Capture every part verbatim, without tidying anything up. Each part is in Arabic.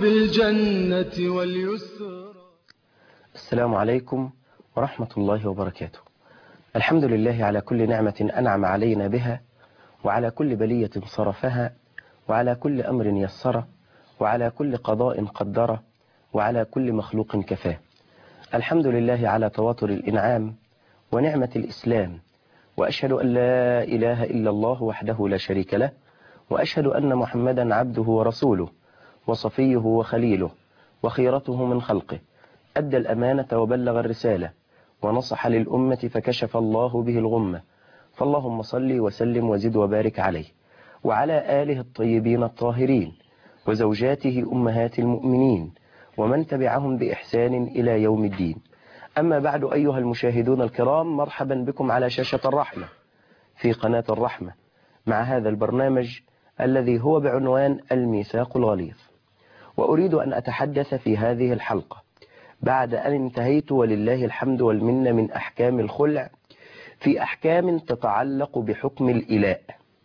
بالجنة واليسر. السلام عليكم ورحمة الله وبركاته. الحمد لله على كل نعمة أنعم علينا بها، وعلى كل بلية صرفها، وعلى كل أمر يسره، وعلى كل قضاء قدره، وعلى كل مخلوق كفاه. الحمد لله على تواتر الإنعام ونعمة الإسلام، وأشهد أن لا إله إلا الله وحده لا شريك له، وأشهد أن محمدا عبده ورسوله وصفيه وخليله وخيرته من خلقه، أدى الأمانة وبلغ الرسالة ونصح للأمة فكشف الله به الغمة، فاللهم صل وسلم وزد وبارك عليه وعلى آله الطيبين الطاهرين وزوجاته أمهات المؤمنين ومن تبعهم بإحسان إلى يوم الدين. أما بعد، أيها المشاهدون الكرام، مرحبا بكم على شاشة الرحمة في قناة الرحمة مع هذا البرنامج الذي هو بعنوان الميثاق الغليظ. وأريد أن أتحدث في هذه الحلقة بعد أن انتهيت ولله الحمد والمنة من أحكام الخلع في أحكام تتعلق بحكم الإلاء.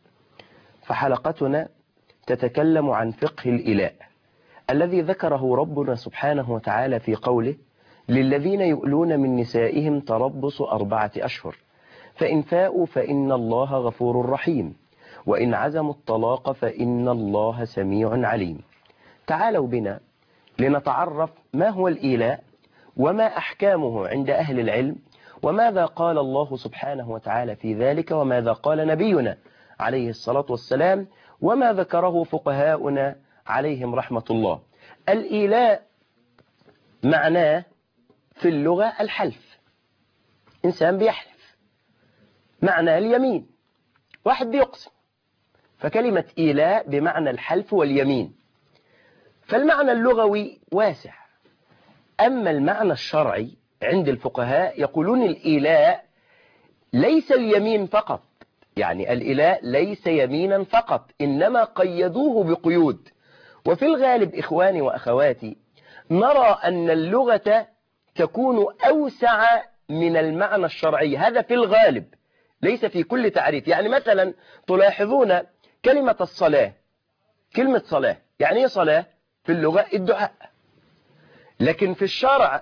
فحلقتنا تتكلم عن فقه الإلاء الذي ذكره ربنا سبحانه وتعالى في قوله: للذين يؤلون من نسائهم تربص أربعة أشهر فإن فاءوا فإن الله غفور رحيم وإن عزموا الطلاق فإن الله سميع عليم. تعالوا بنا لنتعرف ما هو الإيلاء وما أحكامه عند أهل العلم، وماذا قال الله سبحانه وتعالى في ذلك، وماذا قال نبينا عليه الصلاة والسلام، وما ذكره فقهاؤنا عليهم رحمة الله. الإيلاء معناه في اللغة الحلف، إنسان بيحلف، معنى اليمين، واحد بيقسم، فكلمة إيلاء بمعنى الحلف واليمين. فالمعنى اللغوي واسع. أما المعنى الشرعي عند الفقهاء يقولون الإيلاء ليس اليمين فقط، يعني الإيلاء ليس يمينا فقط، إنما قيدوه بقيود. وفي الغالب إخواني وأخواتي نرى أن اللغة تكون أوسع من المعنى الشرعي، هذا في الغالب ليس في كل تعريف. يعني مثلا تلاحظون كلمة الصلاة، كلمة صلاة يعني ايه صلاة؟ في اللغة الدعاء، لكن في الشرع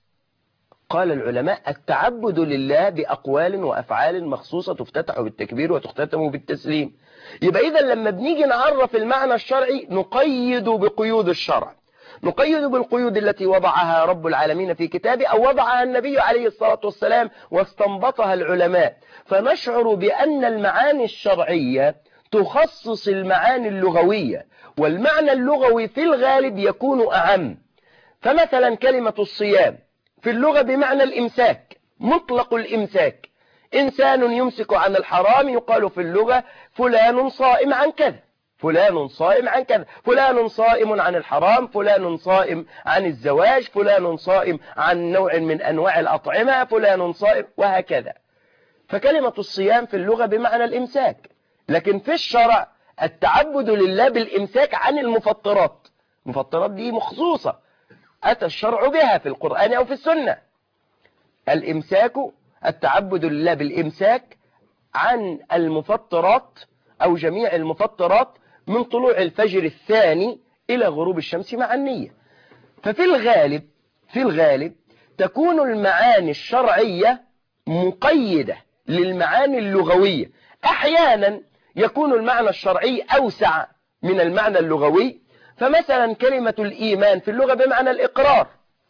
قال العلماء التعبد لله بأقوال وأفعال مخصوصة تفتتح بالتكبير وتختتم بالتسليم. يبقى إذا لما بنيجي نعرف المعنى الشرعي نقيد بقيود الشرع، نقيد بالقيود التي وضعها رب العالمين في كتابه أو وضعها النبي عليه الصلاة والسلام واستنبطها العلماء، فنشعر بأن المعاني الشرعية تخصص المعاني اللغوية، والمعنى اللغوي في الغالب يكون أعم. فمثلا كلمة الصيام في اللغة بمعنى الإمساك، مطلق الإمساك، إنسان يمسك عن الحرام يقال في اللغة فلان صائم عن كذا، فلان صائم عن كذا، فلان صائم عن الحرام، فلان صائم عن الزواج، فلان صائم عن نوع من أنواع الأطعمة، فلان صائم، وهكذا. فكلمة الصيام في اللغة بمعنى الإمساك، لكن في الشرع التعبد لله بالإمساك عن المفطرات. المفطرات دي مخصوصة أتى الشرع بها في القرآن أو في السنة. الإمساك التعبد لله بالإمساك عن المفطرات أو جميع المفطرات من طلوع الفجر الثاني إلى غروب الشمس مع النية. ففي الغالب في الغالب تكون المعاني الشرعية مقيدة للمعاني اللغوية. أحيانا يكون المعنى الشرعي أوسع من المعنى اللغوي، فمثلا كلمة الإيمان في اللغة بمعنى الإقرار،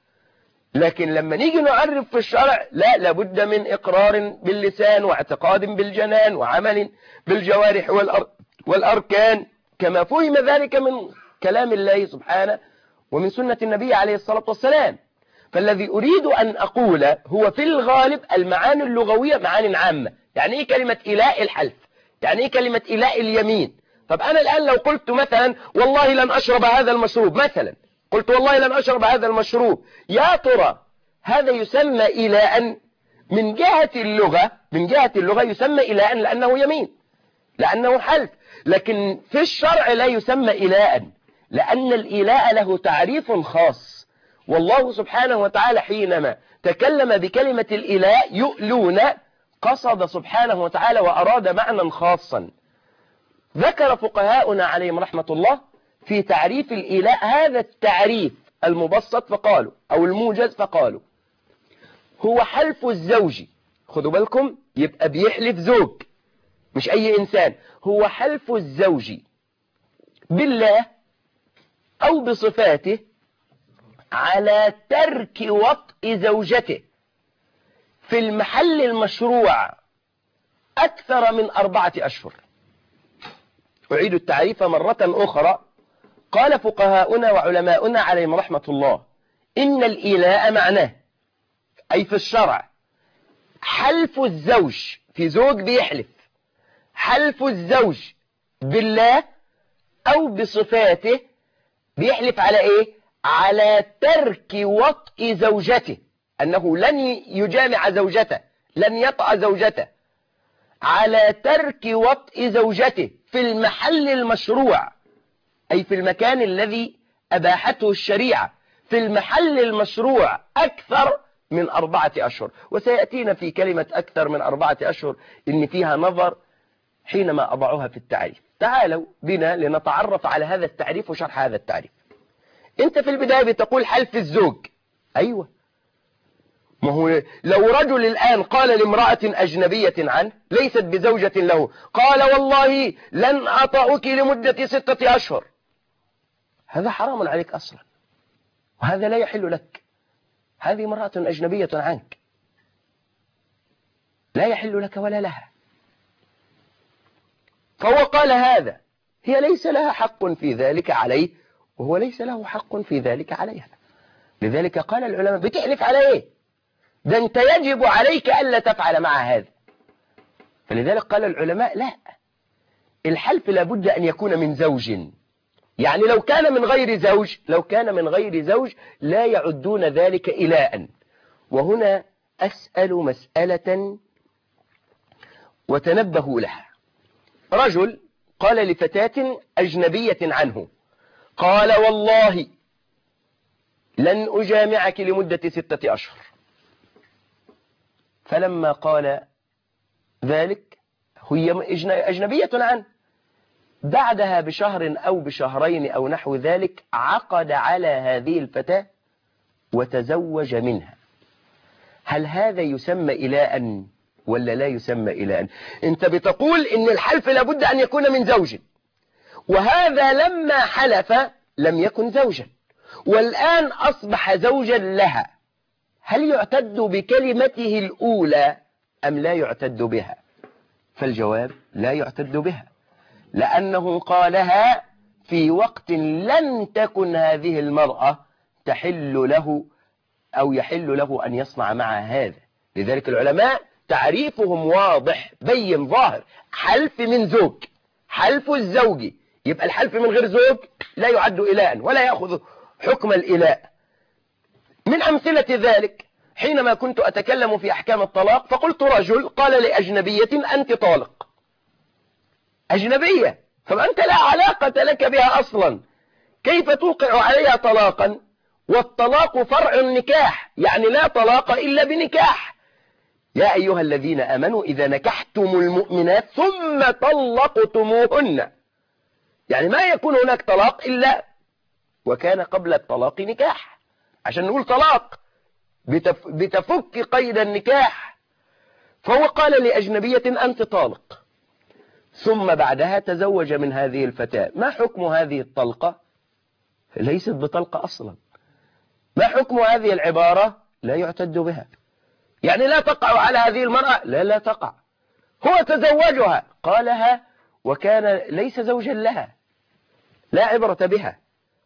لكن لما نيجي نعرف في الشرع لا، لابد من إقرار باللسان واعتقاد بالجنان وعمل بالجوارح والأركان، كما فهم ذلك من كلام الله سبحانه ومن سنة النبي عليه الصلاة والسلام. فالذي أريد أن أقول هو في الغالب المعاني اللغوية معاني عامة. يعني إيه كلمة إلاء الحلف؟ يعني إيه كلمة إلاء اليمين؟ طب أنا الآن لو قلت مثلا والله لن أشرب هذا المشروب، مثلا قلت والله لن أشرب هذا المشروب، يا ترى هذا يسمى إلاء من جهة اللغة؟ من جهة اللغة يسمى إلاء لأنه يمين، لأنه حلف، لكن في الشرع لا يسمى إلاء، لأن الإلاء له تعريف خاص. والله سبحانه وتعالى حينما تكلم بكلمة الإلاء يؤلون قصد سبحانه وتعالى وأراد معنى خاصا. ذكر فقهاؤنا عليهم رحمة الله في تعريف الإيلاء هذا التعريف المبسط فقالوا أو الموجز فقالوا هو حلف الزوج. خدوا بالكم، يبقى بيحلف زوج مش أي إنسان. هو حلف الزوج بالله أو بصفاته على ترك وطء زوجته في المحل المشروع أكثر من أربعة أشهر. أعيد التعريف مرة أخرى. قال فقهاؤنا وعلماؤنا عليهم رحمة الله إن الإيلاء معناه أي في الشرع حلف الزوج، في زوج بيحلف، حلف الزوج بالله أو بصفاته، بيحلف على إيه؟ على ترك وطء زوجته، أنه لن يجامع زوجته، لن يطأ زوجته، على ترك وطء زوجته في المحل المشروع، أي في المكان الذي أباحته الشريعة، في المحل المشروع أكثر من أربعة أشهر. وسيأتينا في كلمة أكثر من أربعة أشهر إن فيها نظر حينما أضعها في التعريف. تعالوا بنا لنتعرف على هذا التعريف وشرح هذا التعريف. أنت في البداية بتقول حلف الزوج. أيوة، ما هو لو رجل الآن قال لامرأة أجنبية عنه ليست بزوجة له، قال والله لن أطأك لمدة ستة أشهر، هذا حرام عليك أصلا، وهذا لا يحل لك. هذه امرأة أجنبية عنك، لا يحل لك ولا لها. فهو قال هذا، هي ليس لها حق في ذلك عليه، وهو ليس له حق في ذلك عليها. لذلك قال العلماء بتحلف على ايه؟ ده انت يجب عليك ألا تفعل مع هذا. فلذلك قال العلماء لا، الحلف لابد أن يكون من زوج. يعني لو كان من غير زوج، لو كان من غير زوج لا يعدون ذلك إلاء. وهنا أسأل مسألة وتنبهوا لها. رجل قال لفتاة أجنبية عنه، قال والله لن أجامعك لمدة ستة أشهر. فلما قال ذلك هي أجنبية عنه، بعدها بشهر أو بشهرين أو نحو ذلك عقد على هذه الفتاة وتزوج منها. هل هذا يسمى إلاء ولا لا يسمى إلاء؟ أنت بتقول إن الحلف لابد أن يكون من زوج، وهذا لما حلف لم يكن زوجا، والآن أصبح زوجا لها. هل يعتد بكلمته الأولى أم لا يعتد بها؟ فالجواب لا يعتد بها، لأنه قالها في وقت لن تكن هذه المرأة تحل له أو يحل له أن يصنع معها هذا. لذلك العلماء تعريفهم واضح بين ظاهر، حلف من زوج، حلف الزوج، يبقى الحلف من غير زوج لا يعد إلاء ولا يأخذ حكم الإلاء. من أمثلة ذلك حينما كنت أتكلم في أحكام الطلاق فقلت رجل قال لأجنبية أنت طالق، أجنبية، فأنت لا علاقة لك بها أصلا، كيف توقع عليها طلاقا؟ والطلاق فرع النكاح، يعني لا طلاق إلا بنكاح. يا أيها الذين آمنوا إذا نكحتم المؤمنات ثم طلقتموهن، يعني ما يكون هناك طلاق إلا وكان قبل الطلاق نكاح، عشان نقول طلاق بتف... بتفك قيد النكاح. فهو قال لأجنبية أنت طالق، ثم بعدها تزوج من هذه الفتاة. ما حكم هذه الطلقة؟ ليست بطلقة أصلا. ما حكم هذه العبارة؟ لا يعتد بها، يعني لا تقع على هذه المرأة. لا لا تقع، هو تزوجها، قالها وكان ليس زوجا لها، لا عبرة بها.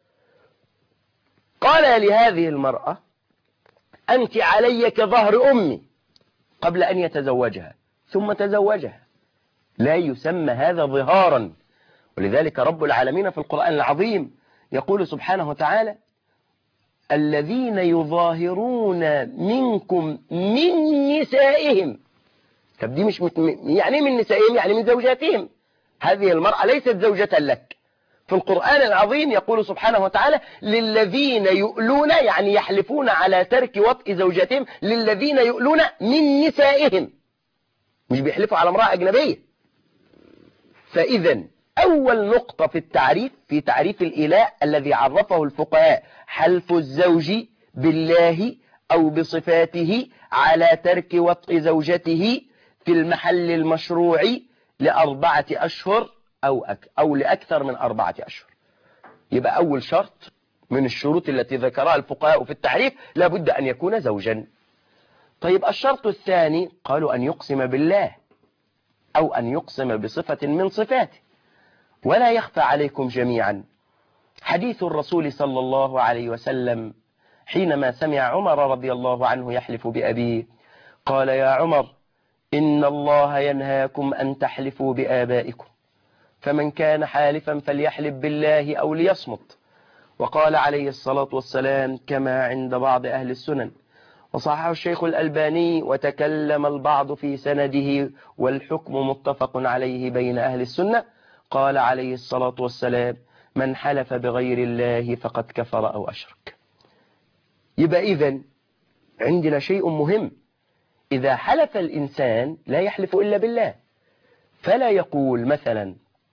قال لهذه المرأة أنت علي كظهر أمي قبل أن يتزوجها، ثم تزوجها، لا يسمى هذا ظهارا. ولذلك رب العالمين في القرآن العظيم يقول سبحانه وتعالى الذين يظاهرون منكم من نسائهم. طب دي مش مت... يعني من نسائهم يعني من زوجاتهم، هذه المرأة ليست زوجة لك. في القرآن العظيم يقول سبحانه وتعالى للذين يؤلون، يعني يحلفون على ترك وطء زوجاتهم، للذين يؤلون من نسائهم، مش بيحلفوا على امرأة أجنبية. فإذا أول نقطة في التعريف في تعريف الإله الذي عرفه الفقهاء حلف الزوج بالله أو بصفاته على ترك وطء زوجته في المحل المشروع لأربعة أشهر أو, أك أو لأكثر من أربعة أشهر. يبقى أول شرط من الشروط التي ذكرها الفقهاء في التعريف لابد أن يكون زوجا. طيب الشرط الثاني قالوا أن يقسم بالله أو أن يقسم بصفة من صفاته. ولا يخفى عليكم جميعا حديث الرسول صلى الله عليه وسلم حينما سمع عمر رضي الله عنه يحلف بأبيه قال: يا عمر إن الله ينهاكم أن تحلفوا بآبائكم، فمن كان حالفا فليحلف بالله أو ليصمت. وقال عليه الصلاة والسلام كما عند بعض أهل السنن وصححه الشيخ الألباني وتكلم البعض في سنده والحكم متفق عليه بين أهل السنة، قال عليه الصلاة والسلام: من حلف بغير الله فقد كفر أو أشرك. يبقى إذن عندنا شيء مهم، إذا حلف الإنسان لا يحلف إلا بالله، فلا يقول مثلا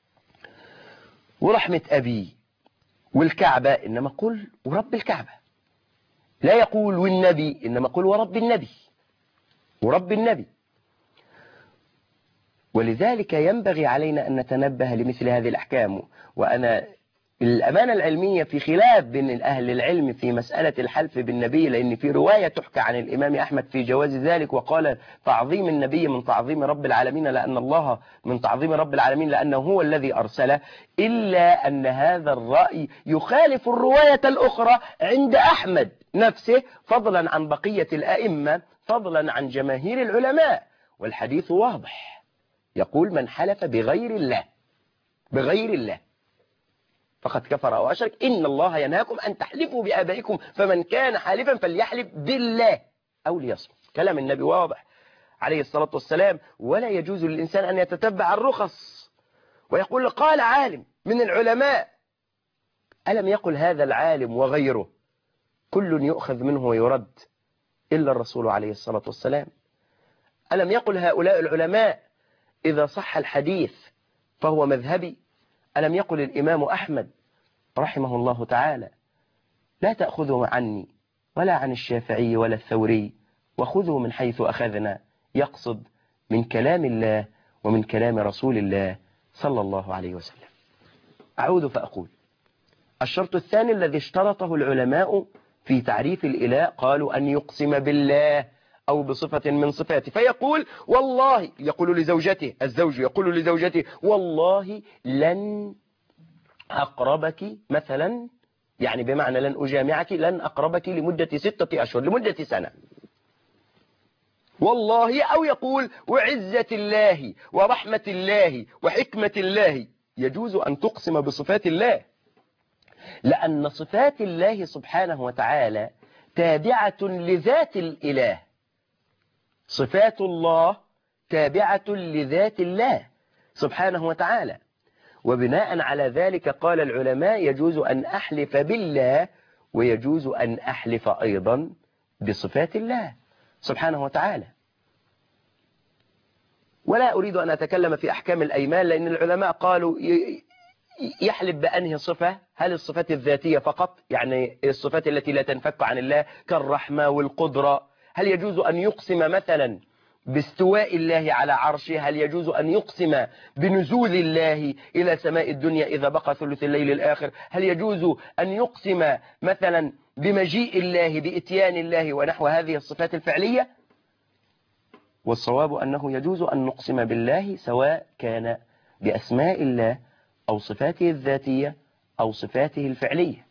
ورحمة أبي والكعبة، إنما قل ورب الكعبة. لا يقول والنبي، إنما قل ورب النبي ورب النبي. ولذلك ينبغي علينا أن نتنبه لمثل هذه الأحكام. وأنا الأمانة العلمية في خلاف بين أهل العلم في مسألة الحلف بالنبي، لأن في رواية تحكى عن الإمام أحمد في جواز ذلك، وقال تعظيم النبي من تعظيم رب العالمين، لأن الله من تعظيم رب العالمين لأنه هو الذي أرسله، إلا أن هذا الرأي يخالف الرواية الأخرى عند أحمد نفسه، فضلا عن بقية الأئمة، فضلا عن جماهير العلماء. والحديث واضح يقول: من حلف بغير الله بغير الله فقد كفر أو أشرك. إن الله ينهاكم أن تحلفوا بآبائكم، فمن كان حالفا فليحلف بالله أو ليصمت. كلام النبي واضح عليه الصلاة والسلام. ولا يجوز للإنسان أن يتتبع الرخص ويقول قال عالم من العلماء. ألم يقل هذا العالم وغيره كل يؤخذ منه ويرد إلا الرسول عليه الصلاة والسلام؟ ألم يقل هؤلاء العلماء إذا صح الحديث فهو مذهبي؟ ألم يقل الإمام أحمد رحمه الله تعالى: لا تأخذوا عني ولا عن الشافعي ولا الثوري، وخذوا من حيث أخذنا، يقصد من كلام الله ومن كلام رسول الله صلى الله عليه وسلم. أعود فأقول: الشرط الثاني الذي اشترطه العلماء في تعريف الإله قالوا أن يقسم بالله أو بصفة من صفاته، فيقول والله، يقول لزوجته، الزوج يقول لزوجته: والله لن أقربك مثلا، يعني بمعنى لن أجامعك، لن أقربك لمدة ستة أشهر، لمدة سنة، والله. أو يقول وعزة الله ورحمة الله وحكمة الله. يجوز أن تقسم بصفات الله، لأن صفات الله سبحانه وتعالى تابعة لذات الإله. صفات الله تابعة لذات الله سبحانه وتعالى. وبناء على ذلك قال العلماء: يجوز أن أحلف بالله ويجوز أن أحلف أيضا بصفات الله سبحانه وتعالى. ولا أريد أن أتكلم في أحكام الأيمان، لأن العلماء قالوا يحلف بأنهي صفة؟ هل الصفات الذاتية فقط، يعني الصفات التي لا تنفك عن الله كالرحمة والقدرة؟ هل يجوز أن يقسم مثلا باستواء الله على عرشه؟ هل يجوز أن يقسم بنزول الله إلى سماء الدنيا إذا بقى ثلث الليل الآخر؟ هل يجوز أن يقسم مثلا بمجيء الله، بإتيان الله، ونحو هذه الصفات الفعلية؟ والصواب أنه يجوز أن نقسم بالله سواء كان بأسماء الله أو صفاته الذاتية أو صفاته الفعلية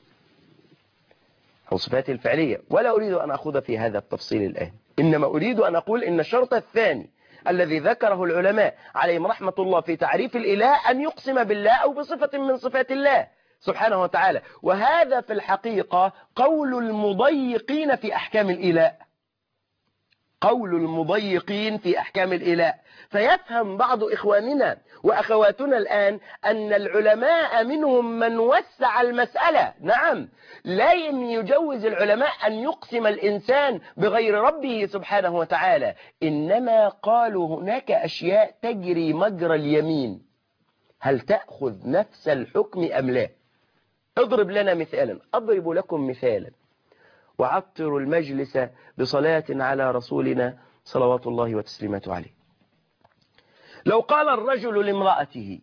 أو صفاته الفعلية. ولا أريد أن أخوض في هذا التفصيل الآن، إنما أريد أن أقول إن الشرط الثاني الذي ذكره العلماء عليهم رحمة الله في تعريف الإله أن يقسم بالله أو بصفة من صفات الله سبحانه وتعالى. وهذا في الحقيقة قول المضيقين في أحكام الإله، قول المضيقين في أحكام الإله. فيفهم بعض إخواننا وأخواتنا الآن أن العلماء منهم من وسع المسألة. نعم، لا يجوز العلماء أن يقسم الإنسان بغير ربه سبحانه وتعالى، إنما قالوا هناك أشياء تجري مجرى اليمين، هل تأخذ نفس الحكم أم لا؟ اضرب لنا مثالا. أضرب لكم مثالا وعطر المجلس بصلاة على رسولنا صلوات الله وتسليماته عليه. لو قال الرجل لامرأته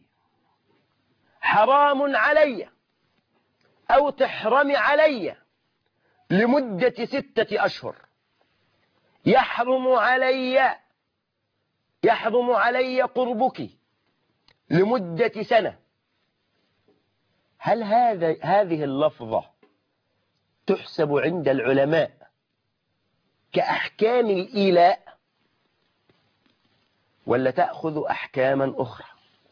حرام علي أو تحرم علي لمدة ستة أشهر، يحرم علي يحرم علي قربك لمدة سنة، هل هذا هذه اللفظة تحسب عند العلماء كأحكام الإيلاء ولا تأخذ أحكاما أخرى؟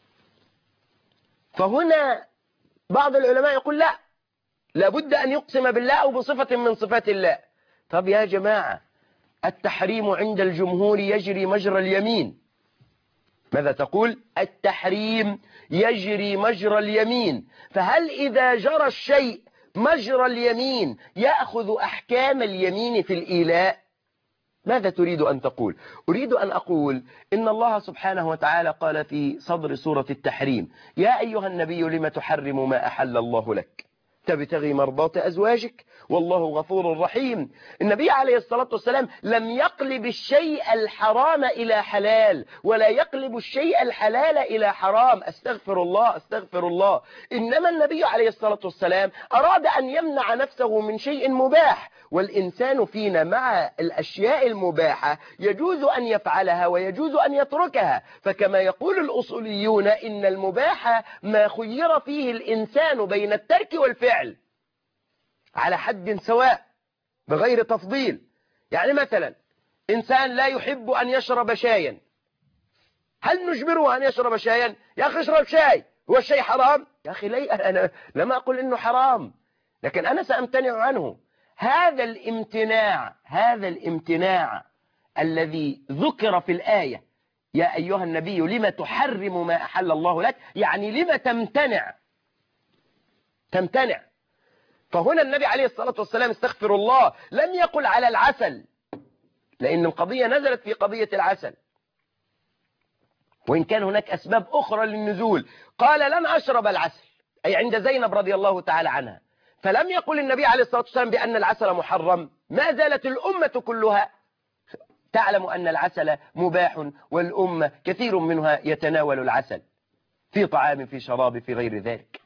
فهنا بعض العلماء يقول لا، لابد أن يقسم بالله أو بصفة من صفات الله. طب يا جماعة، التحريم عند الجمهور يجري مجرى اليمين. ماذا تقول؟ التحريم يجري مجرى اليمين، فهل إذا جرى الشيء مجرى اليمين يأخذ أحكام اليمين في الإيلاء؟ ماذا تريد أن تقول؟ أريد أن أقول إن الله سبحانه وتعالى قال في صدر سورة التحريم: يا أيها النبي لم تحرم ما أحل الله لك تبتغي مرضات أزواجك والله غفور رحيم. النبي عليه الصلاة والسلام لم يقلب الشيء الحرام إلى حلال ولا يقلب الشيء الحلال إلى حرام. أستغفر الله أستغفر الله. إنما النبي عليه الصلاة والسلام أراد أن يمنع نفسه من شيء مباح، والإنسان فينا مع الأشياء المباحة يجوز أن يفعلها ويجوز أن يتركها. فكما يقول الأصوليون إن المباح ما خير فيه الإنسان بين الترك والفعل على حد سواء بغير تفضيل. يعني مثلا إنسان لا يحب أن يشرب شايا، هل نجبره أن يشرب شايا؟ يا أخي اشرب شاي، هو الشاي حرام؟ يا أخي لي أنا لما أقول إنه حرام، لكن أنا سأمتنع عنه. هذا الامتناع هذا الامتناع الذي ذكر في الآية: يا أيها النبي لما تحرم ما أحل الله لك، يعني لما تمتنع تمتنع. فهنا النبي عليه الصلاة والسلام استغفر الله لم يقل على العسل، لأن القضية نزلت في قضية العسل، وإن كان هناك أسباب أخرى للنزول. قال لن أشرب العسل، أي عند زينب رضي الله تعالى عنها، فلم يقل النبي عليه الصلاة والسلام بأن العسل محرم. ما زالت الأمة كلها تعلم أن العسل مباح، والأمة كثير منها يتناول العسل في طعام في شراب في غير ذلك.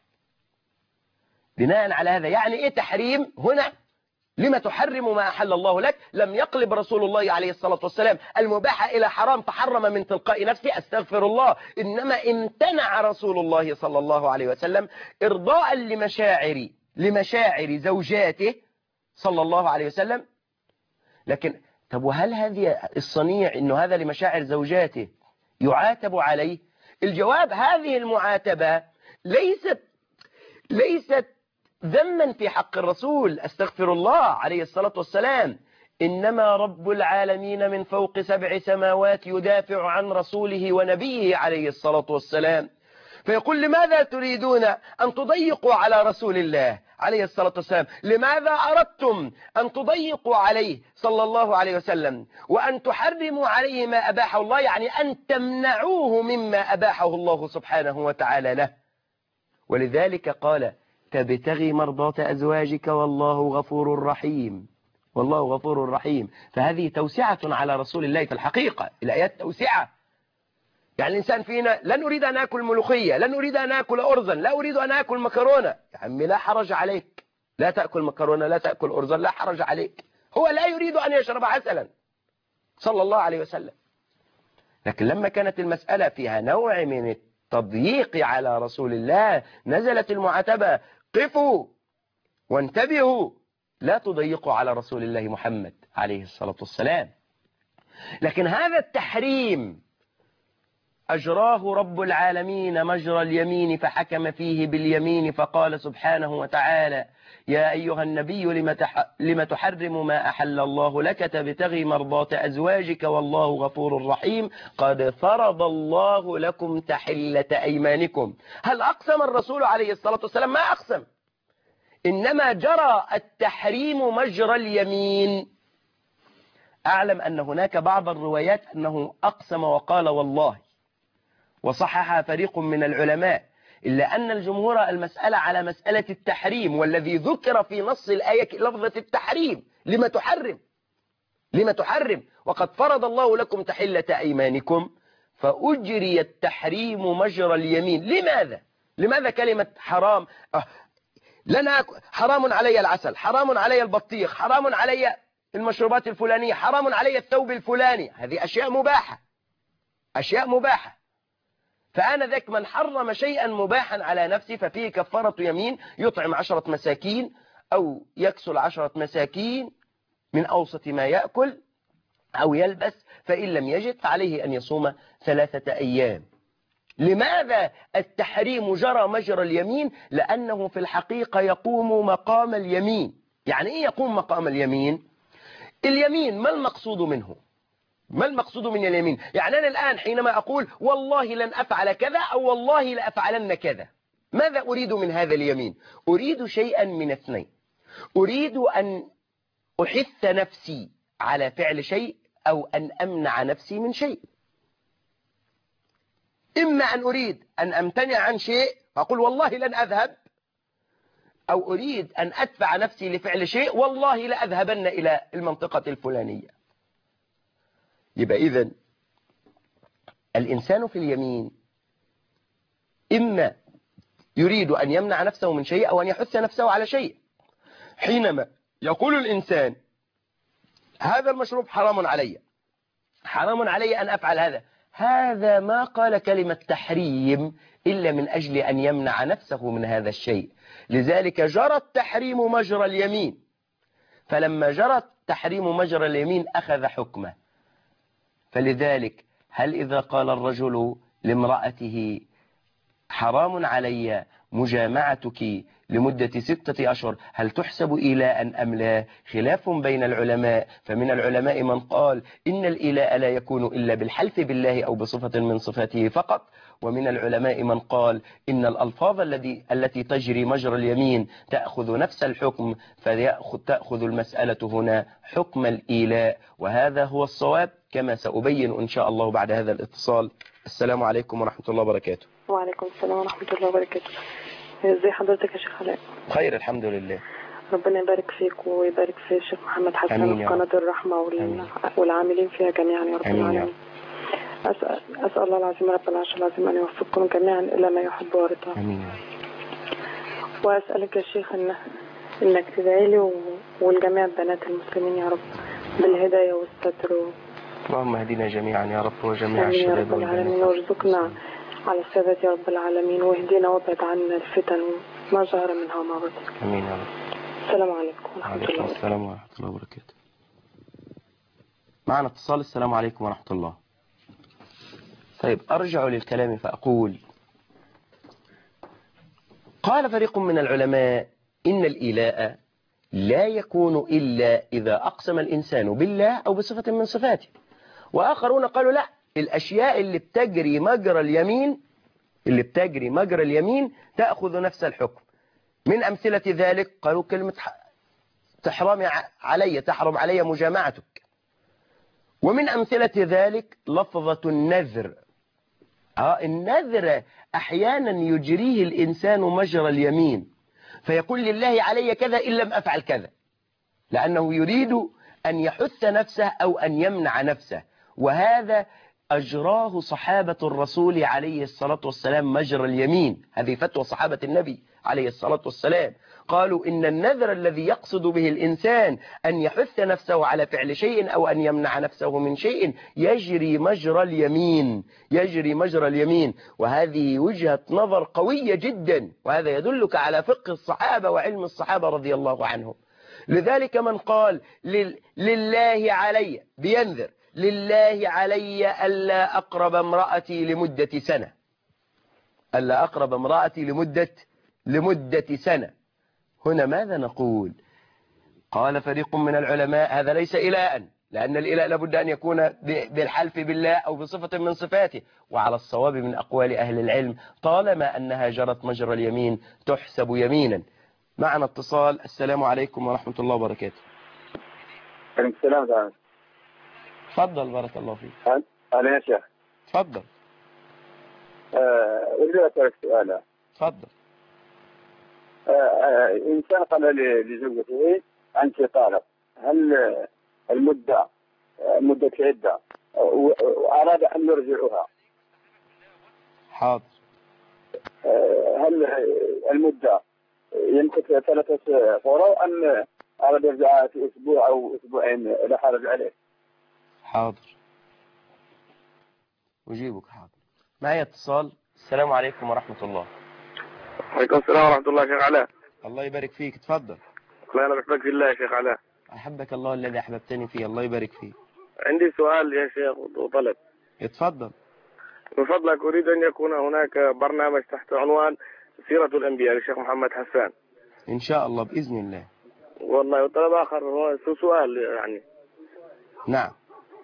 بناء على هذا يعني إيه تحريم هنا؟ لما تحرم ما أحل الله لك؟ لم يقلب رسول الله عليه الصلاة والسلام المباح إلى حرام فحرم من تلقاء نفسه، أستغفر الله. إنما امتنع رسول الله صلى الله عليه وسلم إرضاء لمشاعر لمشاعر زوجاته صلى الله عليه وسلم. لكن طب وهل هذه الصنيع إنه هذا لمشاعر زوجاته يعاتب عليه؟ الجواب: هذه المعاتبة ليست ليست ذما في حق الرسول أستغفر الله عليه الصلاة والسلام، إنما رب العالمين من فوق سبع سماوات يدافع عن رسوله ونبيه عليه الصلاة والسلام، فيقول: لماذا تريدون أن تضيقوا على رسول الله عليه الصلاة والسلام؟ لماذا أردتم أن تضيقوا عليه صلى الله عليه وسلم وأن تحرموا عليه ما أباحه الله، يعني أن تمنعوه مما أباحه الله سبحانه وتعالى له؟ ولذلك قال: تبتغي مرضات أزواجك والله غفور رحيم. والله غفور رحيم. فهذه توسعة على رسول الله في الحقيقة، الآيات توسعة. يعني الإنسان فينا لا نريد أن نأكل ملوخية، لا نريد أن نأكل أرزا، لا أريد أن أكل مكرونة. يا عمي لا حرج عليك، لا تأكل مكرونة، لا تأكل أرزا، لا حرج عليك. هو لا يريد أن يشرب عسلا صلى الله عليه وسلم. لكن لما كانت المسألة فيها نوع من التضييق على رسول الله نزلت المعاتبة: قفوا وانتبهوا، لا تضيقوا على رسول الله محمد عليه الصلاة والسلام. لكن هذا التحريم أجراه رب العالمين مجرى اليمين، فحكم فيه باليمين فقال سبحانه وتعالى: يا أيها النبي لم, تح... لم تحرم ما أحل الله لك تبتغي مرضات أزواجك والله غفور رحيم قد فرض الله لكم تحلة أيمانكم. هل أقسم الرسول عليه الصلاة والسلام؟ ما أقسم، إنما جرى التحريم مجرى اليمين. أعلم أن هناك بعض الروايات أنه أقسم وقال والله، وصحح فريق من العلماء إلا أن الجمهور المسألة على مسألة التحريم، والذي ذكر في نص الآية لفظة التحريم. لما تحرم؟ لما تحرم وقد فرض الله لكم تحلة أيمانكم، فأجري التحريم مجرى اليمين. لماذا؟ لماذا كلمة حرام؟ أه لنا حرام علي العسل، حرام علي البطيخ، حرام علي المشروبات الفلانية، حرام علي الثوب الفلاني. هذه أشياء مباحة، أشياء مباحة. فأنا ذاك من حرم شيئا مباحا على نفسه ففيه كفارة يمين، يطعم عشرة مساكين أو يكسل عشرة مساكين من أوسط ما يأكل أو يلبس، فإن لم يجد فعليه أن يصوم ثلاثة أيام. لماذا التحريم جرى مجرى اليمين؟ لأنه في الحقيقة يقوم مقام اليمين. يعني إيه يقوم مقام اليمين؟ اليمين ما المقصود منه؟ ما المقصود من اليمين؟ يعني أنا الآن حينما أقول والله لن أفعل كذا أو والله لأفعلن كذا، ماذا أريد من هذا اليمين؟ أريد شيئا من اثنين. أريد أن أحث نفسي على فعل شيء أو أن أمنع نفسي من شيء. إما أن أريد أن أمتنع عن شيء أقول والله لن أذهب، أو أريد أن أدفع نفسي لفعل شيء والله لأذهبن إلى المنطقة الفلانية. يبقى إذن الإنسان في اليمين إما يريد أن يمنع نفسه من شيء أو أن يحث نفسه على شيء. حينما يقول الإنسان هذا المشروب حرام علي، حرام علي أن أفعل هذا، هذا ما قال كلمة تحريم إلا من أجل أن يمنع نفسه من هذا الشيء. لذلك جرى التحريم مجرى اليمين، فلما جرى التحريم مجرى اليمين أخذ حكمه. فلذلك هل إذا قال الرجل لامرأته حرام علي مجامعتك لمدة ستة أشهر هل تحسب إيلاء أم لا؟ خلاف بين العلماء، فمن العلماء من قال إن الإيلاء لا يكون إلا بالحلف بالله أو بصفة من صفاته فقط، ومن العلماء من قال إن الألفاظ التي التي تجري مجرى اليمين تأخذ نفس الحكم، فتأخذ المسألة هنا حكم الإيلاء، وهذا هو الصواب كما سأبين إن شاء الله بعد هذا الاتصال. السلام عليكم ورحمة الله وبركاته. وعليكم السلام ورحمة الله وبركاته. ازي حضرتك يا شيخ علاء؟ خير الحمد لله. ربنا يبارك فيك ويبارك في الشيخ محمد حسن في قناة الرحمة والعاملين فيها جميعا يا رب العالمين. أسأل, أسأل الله العظيم رب العرش العظيم أن يوفقكم جميعا إلى ما يحب ويرضى. آمين. وأسألك يا شيخ إن إنك تدعي لي والجميع بنات المسلمين يا رب بالهداية والستر. اللهم اهدنا جميعا يا رب وجميع الشباب يا الشباب رب العالمين، وارزقنا على الثبات يا رب العالمين، واهدينا وابعد عنا الفتن ما ظهر منها وما بطن. امين يا رب. السلام عليكم ورحمة الله وبركاته. السلام ورحمة الله وبركاته. معنا اتصال. السلام عليكم ورحمة الله. طيب أرجع للكلام فأقول قال فريق من العلماء إن الإيلاء لا يكون إلا إذا أقسم الإنسان بالله أو بصفة من صفاته، وآخرون قالوا لا، الأشياء اللي بتجري مجرى اليمين اللي بتجري مجرى اليمين تأخذ نفس الحكم. من أمثلة ذلك قالوا كلمة تحرم علي تحرم علي مجامعتك. ومن أمثلة ذلك لفظة النذر. آه النذر أحيانا يجريه الإنسان مجرى اليمين، فيقول لله علي كذا إن لم أفعل كذا، لأنه يريد أن يحث نفسه أو أن يمنع نفسه، وهذا أجراه صحابة الرسول عليه الصلاة والسلام مجرى اليمين. هذه فتوى صحابة النبي عليه الصلاة والسلام، قالوا إن النذر الذي يقصد به الإنسان أن يحث نفسه على فعل شيء أو أن يمنع نفسه من شيء يجري مجرى اليمين، يجري مجرى اليمين. وهذه وجهة نظر قوية جدا، وهذا يدلك على فقه الصحابة وعلم الصحابة رضي الله عنهم. لذلك من قال لله علي بينذر لله علي ألا أقرب امرأتي لمدة سنة، ألا أقرب امرأتي لمدة لمدة سنة، هنا ماذا نقول؟ قال فريق من العلماء هذا ليس إلاء، لأن الإلاء لابد أن يكون بالحلف بالله أو بصفة من صفاته، وعلى الصواب من أقوال أهل العلم طالما أنها جرت مجرى اليمين تحسب يمينا. معنا اتصال. السلام عليكم ورحمة الله وبركاته. عليكم السلام ورحمة. تفضل بارك الله فيك. أهلا يا شيخ. تفضل. أريد أسألك سؤالا. اتفضل. آه، آه، إنسان قال لزوجته أنت طالق، هل المدة مدة عدة وأراد أن يرجعها، حاضر. هل المدة يمكث ثلاثة قروء أم أراد يرجعها في أسبوع أو أسبوعين لا حرج عليه؟ حاضر أجيبك. حاضر. معي اتصال. السلام عليكم ورحمة الله. وعليكم السلام ورحمة الله. شيخ علاء. الله يبارك فيك. اتفضل. الله أنا بحبك في الله يا شيخ علاء. أحبك الله الذي أحببتني فيه. الله يبارك فيك. عندي سؤال يا شيخ وطلب. اتفضل. من فضلك أريد أن يكون هناك برنامج تحت عنوان سيرة الأنبياء للشيخ محمد حسان. إن شاء الله بإذن الله. والله وطلب آخر هو سؤال يعني. نعم.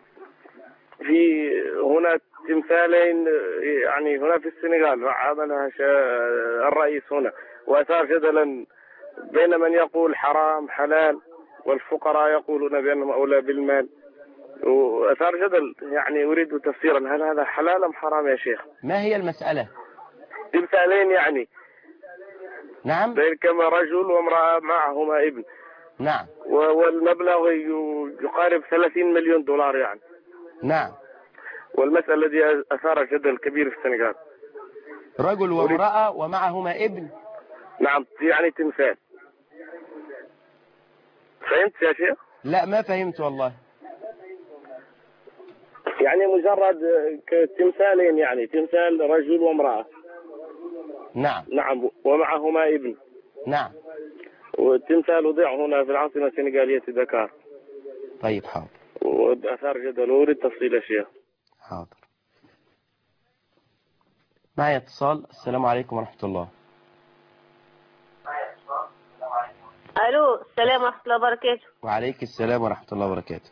في هنا تمثالين يعني هنا في السنغال عملها الرئيس هنا وأثار جدلا بين من يقول حرام حلال والفقراء يقولون بأنهم أولى بالمال، وأثار جدل يعني أريد تفسيرا هل هذا حلال أم حرام يا شيخ؟ ما هي المسألة؟ تمثالين يعني. نعم. كما رجل وامرأة معهما ابن. نعم. والمبلغ يقارب ثلاثين مليون دولار يعني. نعم. والمسألة التي أثارت جدل كبير في السنغال. رجل وامرأة ومعهما ابن. نعم يعني تمثال. فهمت يا شيخ؟ لا ما فهمت والله. يعني مجرد تمثالين يعني تمثال رجل وامرأة. نعم. نعم ومعهما ابن. نعم. والتمثال وضع هنا في العاصمة السنغالية دكار. طيب حاضر. وأثار جدل وأريد تفصيل يا شيخ. حاضر. معي اتصال. السلام عليكم ورحمة الله. الو السلام ورحمة الله وبركاته. وعليك السلام ورحمة الله وبركاته.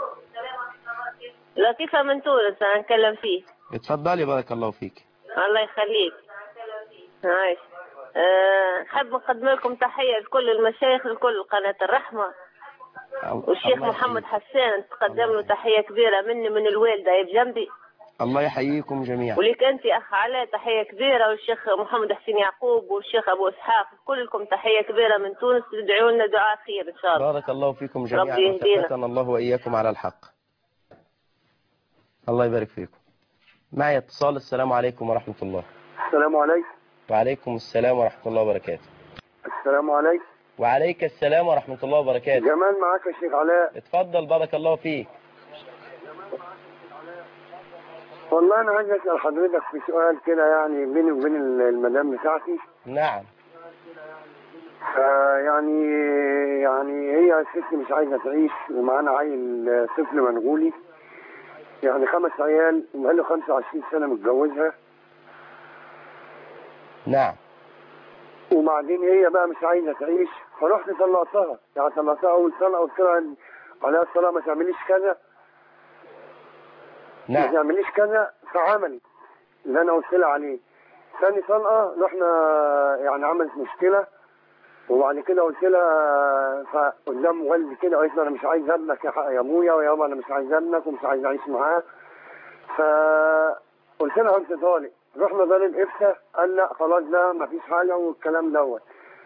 لطيفة من تونس هنتكلم فيه. اتفضلي بارك الله فيك. الله يخليك. عايش. أه حب نقدم لكم تحية لكل المشايخ لكل قناة الرحمة والشيخ محمد حسان تقدم له تحية كبيرة مني من الوالدة هي بجنبي. الله يحييكم جميعا. وليك أنت أخ علاء تحية كبيرة والشيخ محمد حسين يعقوب والشيخ أبو إسحاق كلكم تحية كبيرة من تونس تدعوا لنا دعاء خير إن شاء الله. بارك الله فيكم جميعا وثبتنا الله وإياكم على الحق. الله يبارك فيكم. معي اتصال. السلام عليكم ورحمة الله. السلام عليكم. وعليكم السلام ورحمة الله وبركاته. السلام عليكم. وعليك السلام ورحمة الله وبركاته. جمال معك يا شيخ علاء. اتفضل بارك الله فيك. والله أنا عايز أسأل حضرتك في سؤال كده يعني بيني وبين المدام بتاعتي. نعم. يعني يعني هي الست مش عايزة تعيش ومعانا عيل طفل منغولي يعني خمس عيال وبقاله خمسة وعشرين سنة متجوزها. نعم. وبعدين هي بقى مش عايزة تعيش فرحت طلقتها يعني طلقتها أول طلقة قلت لها على الصلاة ما تعمليش كذا. نعم. ما تعمليش كذا فعملت اللي أنا قلت لها عليه. ثاني طلقة رحنا يعني عملت مشكلة وبعد كده قلت لها فقدام والدي كده قالت لي أنا مش عايز ابنك يا أبويا ويا بابا أنا مش عايز ابنك ومش عايز أعيش معاه. فقلت لها أنت طالق. رحنا ضارب إفتاء قال لا خلاص ده مفيش حاجة والكلام دوت.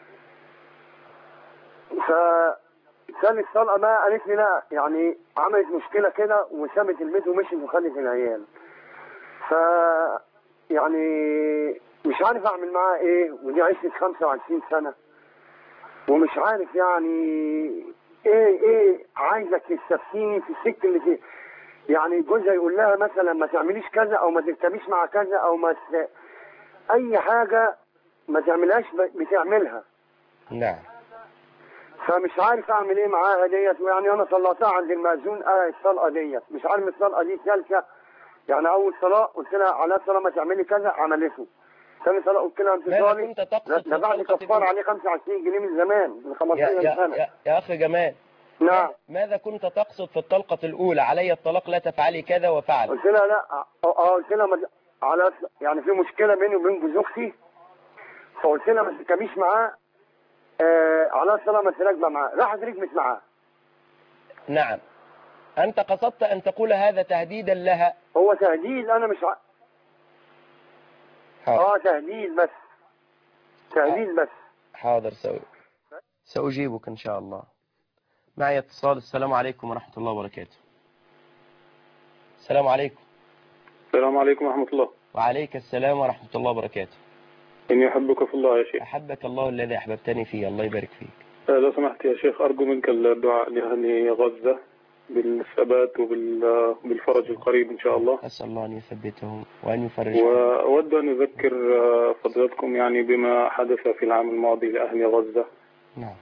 فثالث طلقة بقى قالت لي لا يعني عملت مشكلة كده وسابت البيت ومشيت وخدت العيال. ف يعني مش عارف أعمل معاها إيه ودي عشت خمسة وعشرين سنة ومش عارف يعني إيه إيه عايزك تستفتيني في السكة اللي فيه. يعني جوزها يقول لها مثلا ما تعمليش كذا او ما تركبيش مع كذا او ما ت... اي حاجة ما تعملهاش بتعملها. نعم. فمش عارف اعمل ايه معاها ديت ويعني انا طلقتها عند المأذون اه الطلقة ديت مش عارف الطلقة دي ثالثة يعني اول طلاق قلت لها على الصلاة ما تعملي كذا عملته. ثاني طلاق قلت لها انت ظالم ده بعد كفار عليه خمسة وعشرين جنيه من زمان من خمستاشر سنة. يا, يا اخي جمال. نعم. ماذا كنت تقصد في الطلقة الأولى علي الطلاق لا تفعلي كذا وفعل؟ قلت لها لا اه قلت لها مد... على يعني في مشكلة بيني وبين جوز أختي فقلت لها ما تركبيش معاه آه على الصلاة ما تراكبة معاه راحت ركبت معاه. نعم. أنت قصدت أن تقول هذا تهديدا لها؟ هو تهديد أنا مش ع... اه تهديد بس. تأجيل بس. حاضر سأ... سأجيبك إن شاء الله. معي اتصال. السلام عليكم ورحمة الله وبركاته. السلام عليكم. السلام عليكم ورحمة الله. وعليك السلام ورحمة الله وبركاته. إني أحبك في الله يا شيخ. أحبك الله الذي أحببتني فيه. الله يبارك فيك. لو سمحت يا شيخ أرجو منك الدعاء لأهل غزة بالثبات وبالفرج القريب إن شاء الله. أسأل الله أن يثبتهم وأن يفرجهم. وأود أن أذكر فضلاتكم يعني بما حدث في العام الماضي لأهل غزة. نعم.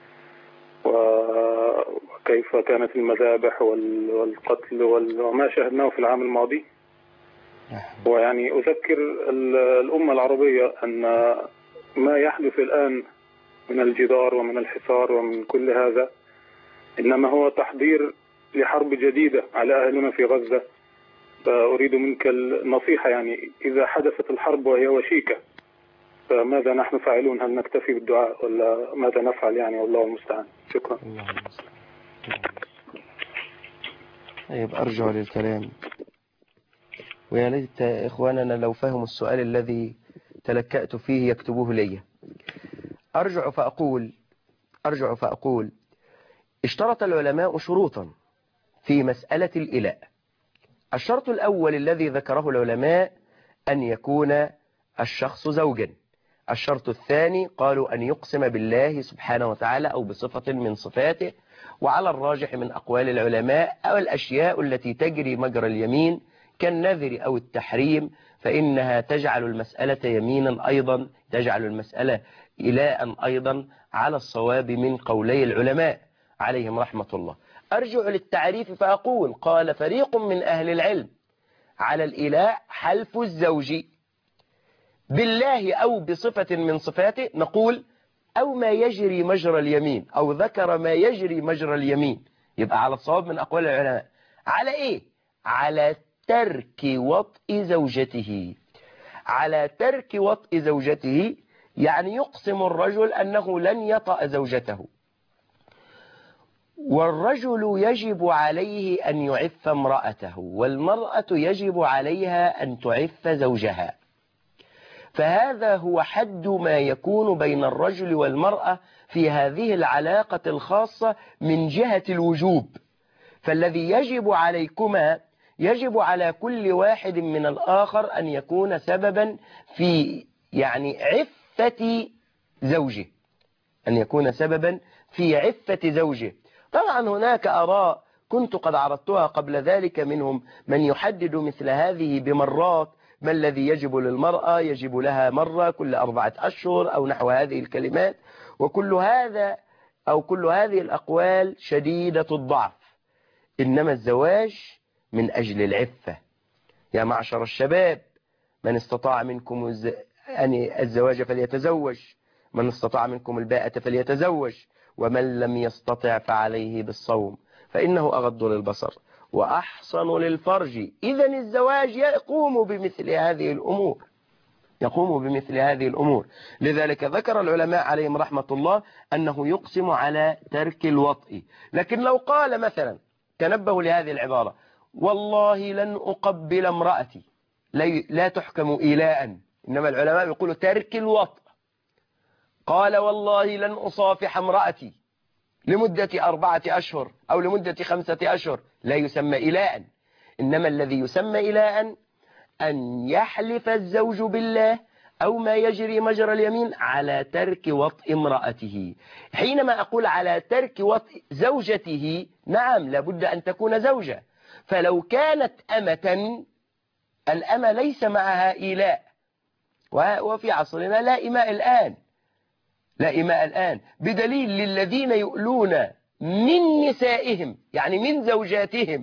وكيف كانت المذابح والقتل وما شاهدناه في العام الماضي. نعم. ويعني أذكر الأمة العربية أن ما يحدث الآن من الجدار ومن الحصار ومن كل هذا إنما هو تحضير لحرب جديدة على أهلنا في غزة. فأريد منك النصيحة يعني إذا حدثت الحرب وهي وشيكة فماذا نحن فاعلون؟ هل نكتفي بالدعاء ولا ماذا نفعل يعني؟ والله المستعان. شكرا. طيب أرجع للكلام. ويا ليت إخواننا لو فهموا السؤال الذي تلكأت فيه يكتبوه لي. أرجع فأقول أرجع فأقول اشترط العلماء شروطا في مسألة الإلاء. الشرط الأول الذي ذكره العلماء أن يكون الشخص زوجا. الشرط الثاني قالوا أن يقسم بالله سبحانه وتعالى أو بصفة من صفاته. وعلى الراجح من أقوال العلماء أو الأشياء التي تجري مجرى اليمين كالنذر أو التحريم فإنها تجعل المسألة يمينا أيضا، تجعل المسألة إلاء أيضا على الصواب من قولي العلماء عليهم رحمة الله. أرجع للتعريف فأقول قال فريق من أهل العلم على الإلاء حلف الزوج بالله أو بصفة من صفاته، نقول أو ما يجري مجرى اليمين، أو ذكر ما يجري مجرى اليمين، يبقى على الصواب من أقوال العلماء. على إيه؟ على ترك وطئ زوجته. على ترك وطئ زوجته يعني يقسم الرجل أنه لن يطأ زوجته، والرجل يجب عليه أن يعف امرأته، والمرأة يجب عليها أن تعف زوجها. فهذا هو حد ما يكون بين الرجل والمرأة في هذه العلاقة الخاصة من جهة الوجوب. فالذي يجب عليكما يجب على كل واحد من الآخر أن يكون سببا في يعني عفة زوجه، أن يكون سببا في عفة زوجه. طبعا هناك آراء كنت قد عرضتها قبل ذلك، منهم من يحدد مثل هذه بمرات، ما الذي يجب للمرأة؟ يجب لها مرة كل أربعة أشهر أو نحو هذه الكلمات. وكل هذا أو كل هذه الأقوال شديدة الضعف. إنما الزواج من أجل العفة. يا معشر الشباب من استطاع منكم الزواج فليتزوج، من استطاع منكم الباءة فليتزوج، ومن لم يستطع فعليه بالصوم فإنه أغض للبصر وأحصن للفرج. إذن الزواج يقوم بمثل هذه الأمور، يقوم بمثل هذه الأمور. لذلك ذكر العلماء عليهم رحمة الله أنه يقسم على ترك الوطء. لكن لو قال مثلا، تنبهوا لهذه العبارة، والله لن أقبل امرأتي، لا تحكم إيلاء، إنما العلماء يقولوا ترك الوطء. قال والله لن أصافح امرأتي لمدة أربعة أشهر أو لمدة خمسة أشهر، لا يسمى إيلاء. إنما الذي يسمى إيلاء أن يحلف الزوج بالله أو ما يجري مجرى اليمين على ترك وطء امرأته. حينما أقول على ترك وطء زوجته، نعم لابد أن تكون زوجة. فلو كانت أمة، الأمة ليس معها إيلاء، وفي عصرنا لا إماء الآن، لا إماء الآن، بدليل للذين يؤلون من نسائهم يعني من زوجاتهم،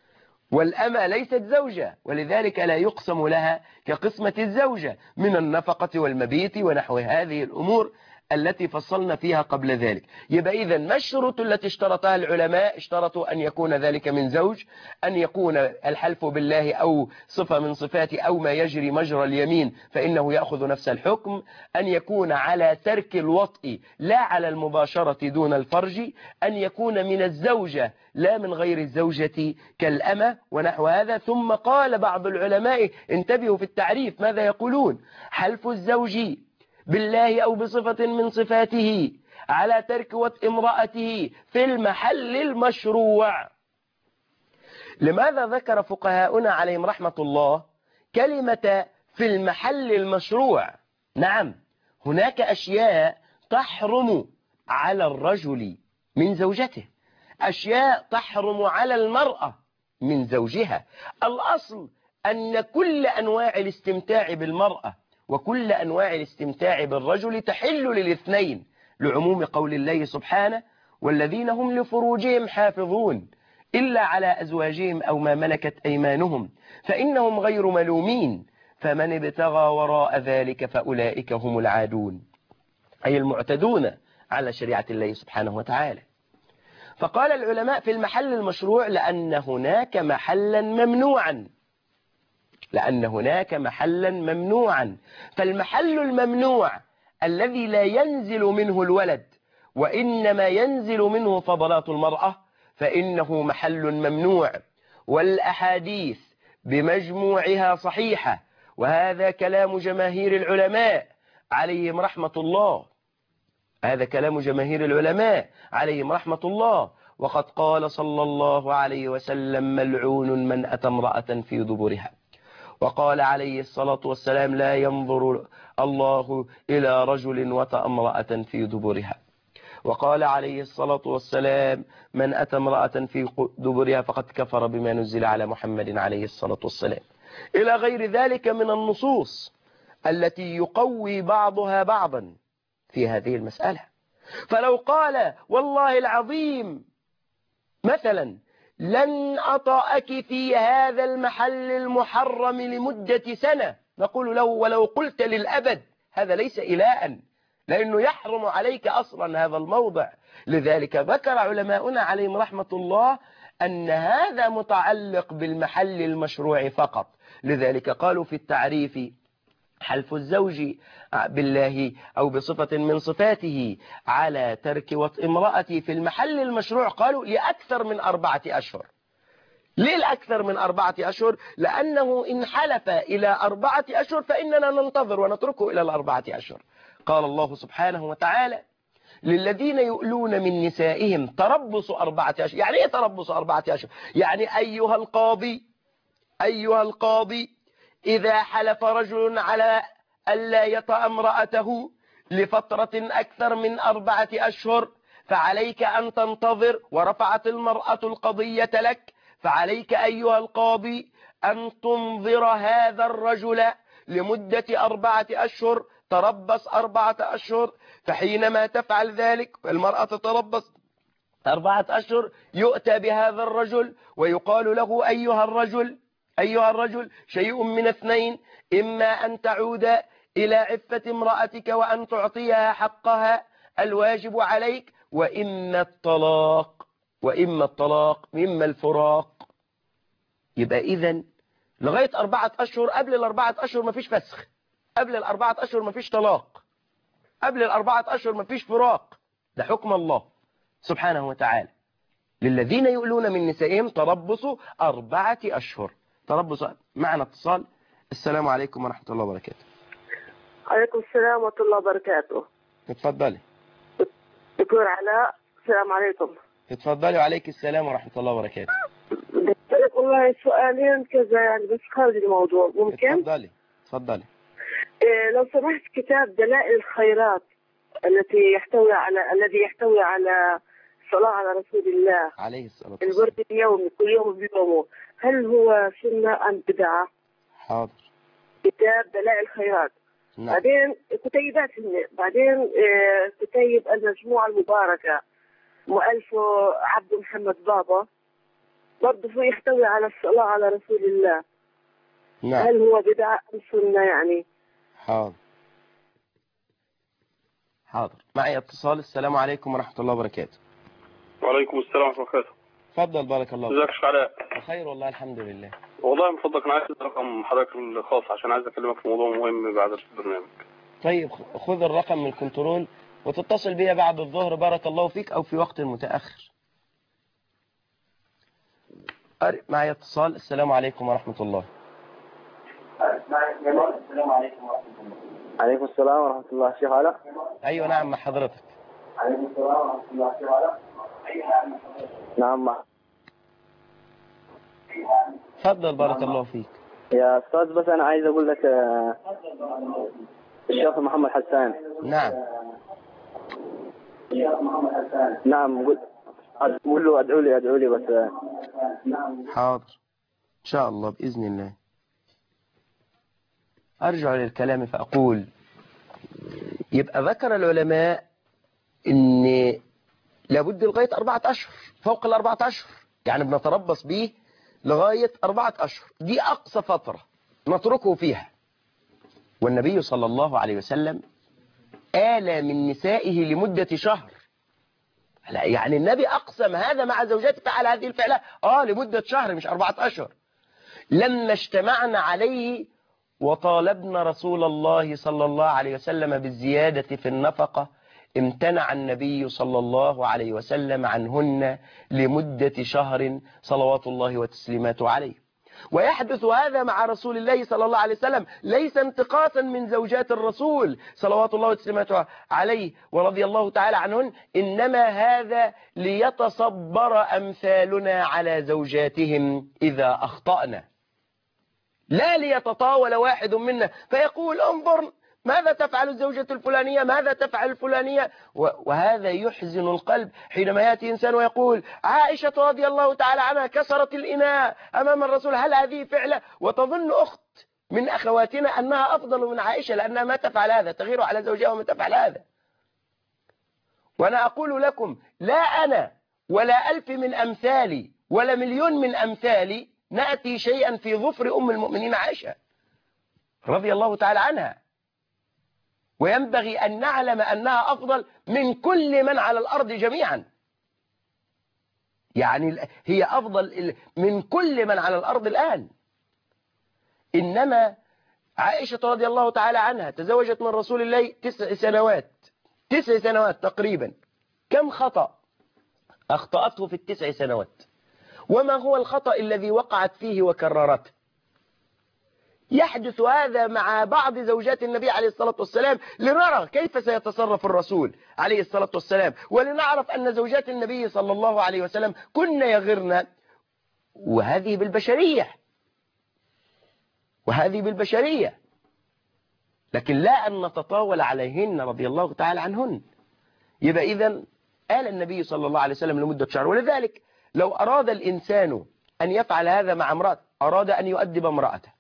والأمة ليست زوجة، ولذلك لا يقسم لها كقسمة الزوجة من النفقة والمبيت ونحو هذه الأمور التي فصلنا فيها قبل ذلك. يبقى إذن ما الشروط التي اشترطها العلماء؟ اشترطوا أن يكون ذلك من زوج، أن يكون الحلف بالله أو صفة من صفات أو ما يجري مجرى اليمين فإنه يأخذ نفس الحكم، أن يكون على ترك الوطء لا على المباشرة دون الفرج، أن يكون من الزوجة لا من غير الزوجة كالأمة ونحو هذا. ثم قال بعض العلماء، انتبهوا في التعريف ماذا يقولون، حلف الزوج بالله أو بصفة من صفاته على ترك وطء امرأته في المحل المشروع. لماذا ذكر فقهاؤنا عليهم رحمة الله كلمة في المحل المشروع؟ نعم، هناك أشياء تحرم على الرجل من زوجته، أشياء تحرم على المرأة من زوجها. الأصل أن كل أنواع الاستمتاع بالمرأة وكل أنواع الاستمتاع بالرجل تحل للاثنين، لعموم قول الله سبحانه: والذين هم لفروجهم حافظون إلا على أزواجهم أو ما ملكت أيمانهم فإنهم غير ملومين فمن ابتغى وراء ذلك فأولئك هم العادون، أي المعتدون على شريعة الله سبحانه وتعالى. فقال العلماء في المحل المشروع لأن هناك محلا ممنوعا، لأن هناك محلا ممنوعا. فالمحل الممنوع الذي لا ينزل منه الولد وإنما ينزل منه فضلات المرأة فإنه محل ممنوع. والأحاديث بمجموعها صحيحة، وهذا كلام جماهير العلماء عليهم رحمة الله، هذا كلام جماهير العلماء عليهم رحمة الله. وقد قال صلى الله عليه وسلم: ملعون من أتى امرأة في دبرها. وقال عليه الصلاة والسلام: لا ينظر الله إلى رجل وطأ امرأة في دبرها. وقال عليه الصلاة والسلام: من أتى امرأة في دبرها فقد كفر بما نزل على محمد عليه الصلاة والسلام، إلى غير ذلك من النصوص التي يقوي بعضها بعضا في هذه المسألة. فلو قال: والله العظيم مثلا لن أطأك في هذا المحل المحرم لمدة سنة، نقول له: ولو قلت للأبد هذا ليس إلاء، لأنه يحرم عليك أصلا هذا الموضع. لذلك ذكر علماؤنا عليهم رحمة الله أن هذا متعلق بالمحل المشروع فقط. لذلك قالوا في التعريف: حلف الزوج بالله أو بصفة من صفاته على ترك وطء امرأته في المحل المشروع، قالوا لأكثر من أربعة أشهر. ليه الأكثر من أربعة أشهر؟ لأنه إن حلف إلى أربعة أشهر فإننا ننتظر ونتركه إلى الأربعة أشهر. قال الله سبحانه وتعالى: للذين يؤلون من نسائهم تربص أربعة أشهر. يعني إيه تربص أربعة أشهر؟ يعني أيها القاضي أيها القاضي إذا حلف رجل على ألا يطأ امرأته لفترة أكثر من أربعة أشهر فعليك أن تنتظر، ورفعت المرأة القضية لك، فعليك أيها القاضي أن تنظر هذا الرجل لمدة أربعة أشهر، تربص أربعة أشهر. فحينما تفعل ذلك المرأة تتربص أربعة أشهر، يؤتى بهذا الرجل ويقال له: أيها الرجل أيها الرجل شيء من اثنين: إما أن تعود إلى عفة امرأتك وأن تعطيها حقها الواجب عليك، وإما الطلاق وإما الطلاق مما الفراق. يبقى إذن لغاية أربعة أشهر، قبل الأربعة أشهر ما فيش فسخ، قبل الأربعة أشهر ما فيش طلاق، قبل الأربعة أشهر ما فيش فراق. ده حكم الله سبحانه وتعالى. للذين يؤلون من نسائهم تربصوا أربعة أشهر. تربص. معنا اتصال. السلام عليكم ورحمة الله وبركاته. عليكم السلام ورحمة الله وبركاته. اتفضلي. دكتور علاء، السلام عليكم. اتفضلي. وعليك السلام ورحمة الله وبركاته. والله سؤالين كذا يعني بس خارج الموضوع، ممكن؟ اتفضلي اتفضلي. إيه لو سمحت، كتاب دلائل الخيرات التي يحتوي على الذي يحتوي على الصلاة على رسول الله عليه الصلاة والسلام، الورد اليومي كل يوم بيومه، هل هو سنة أم بدعة؟ حاضر. كتاب دلائل الخيرات. نعم. بعدين كتيبات هن. بعدين إيه كتيب المجموعة المباركة مؤلفه عبد محمد بابا، برضه يحتوي على الصلاة على رسول الله. نعم. هل هو بدعة أم سنة يعني؟ حاضر حاضر. معي اتصال. السلام عليكم ورحمة الله وبركاته. وعليكم السلام ورحمة الله وبركاته. تفضل. بارك الله فيك. ازيك يا علاء؟ بخير والله الحمد لله. والله من فضلك انا عايز رقم حضرتك الخاص عشان عايز اكلمك في موضوع مهم بعد البرنامج. طيب خذ الرقم من الكنترول وتتصل بي بعد الظهر بارك الله فيك، أو في وقت متأخر. معي اتصال. السلام عليكم ورحمة الله. السلام عليكم ورحمة الله. عليكم السلام ورحمة الله. شيخ علاء. أيوة نعم مع حضرتك. عليكم السلام ورحمة الله. شيخ علاء. نعم مع. تفضل بارك الله فيك. يا أستاذ بس أنا عايز أقول لك الشيخ محمد حسان. نعم. الشيخ محمد حسان. نعم قل قول له أدعو لي أدعو لي بس. حاضر إن شاء الله بإذن الله. أرجع للكلام فأقول يبقى ذكر العلماء إن لابد لغاية أربعة أشهر، فوق الأربعة أشهر، يعني بنتربص به لغاية أربعة أشهر، دي أقصى فترة نتركه فيها. والنبي صلى الله عليه وسلم آلى من نسائه لمدة شهر. يعني النبي أقسم هذا مع زوجاته، فعل هذه الفعلة آه لمدة شهر مش أربعة أشهر. لما اجتمعنا عليه وطالبنا رسول الله صلى الله عليه وسلم بالزيادة في النفقة امتنع النبي صلى الله عليه وسلم عنهن لمدة شهر صلوات الله وتسليماته عليه. ويحدث هذا مع رسول الله صلى الله عليه وسلم ليس انتقاصا من زوجات الرسول صلوات الله وتسليماته عليه ورضي الله تعالى عنهن، إنما هذا ليتصبر أمثالنا على زوجاتهم إذا أخطأنا، لا ليتطاول واحد منا فيقول انظر ماذا تفعل الزوجة الفلانية، ماذا تفعل الفلانية. وهذا يحزن القلب حينما يأتي إنسان ويقول عائشة رضي الله تعالى عنها كسرت الإناء أمام الرسول، هل هذه فعلة؟ وتظن أخت من أخواتنا أنها أفضل من عائشة لأنها ما تفعل هذا، تغير على زوجها وما تفعل هذا. وأنا أقول لكم لا أنا ولا ألف من أمثالي ولا مليون من أمثالي نأتي شيئا في ظفر أم المؤمنين عائشة رضي الله تعالى عنها. وينبغي أن نعلم أنها أفضل من كل من على الأرض جميعا، يعني هي أفضل من كل من على الأرض الآن. إنما عائشة رضي الله تعالى عنها تزوجت من رسول الله تسع سنوات تسع سنوات تقريبا. كم خطأ أخطأته في التسع سنوات؟ وما هو الخطأ الذي وقعت فيه وكررته؟ يحدث هذا مع بعض زوجات النبي عليه الصلاة والسلام لنرى كيف سيتصرف الرسول عليه الصلاة والسلام، ولنعرف أن زوجات النبي صلى الله عليه وسلم كن يغرن، وهذه بالبشرية وهذه بالبشرية لكن لا أن نتطاول عليهن رضي الله تعالى عنهن. يبقى إذن آل النبي صلى الله عليه وسلم لمدة شهر. ولذلك لو أراد الإنسان أن يفعل هذا مع امرأة، أراد أن يؤدب امرأته،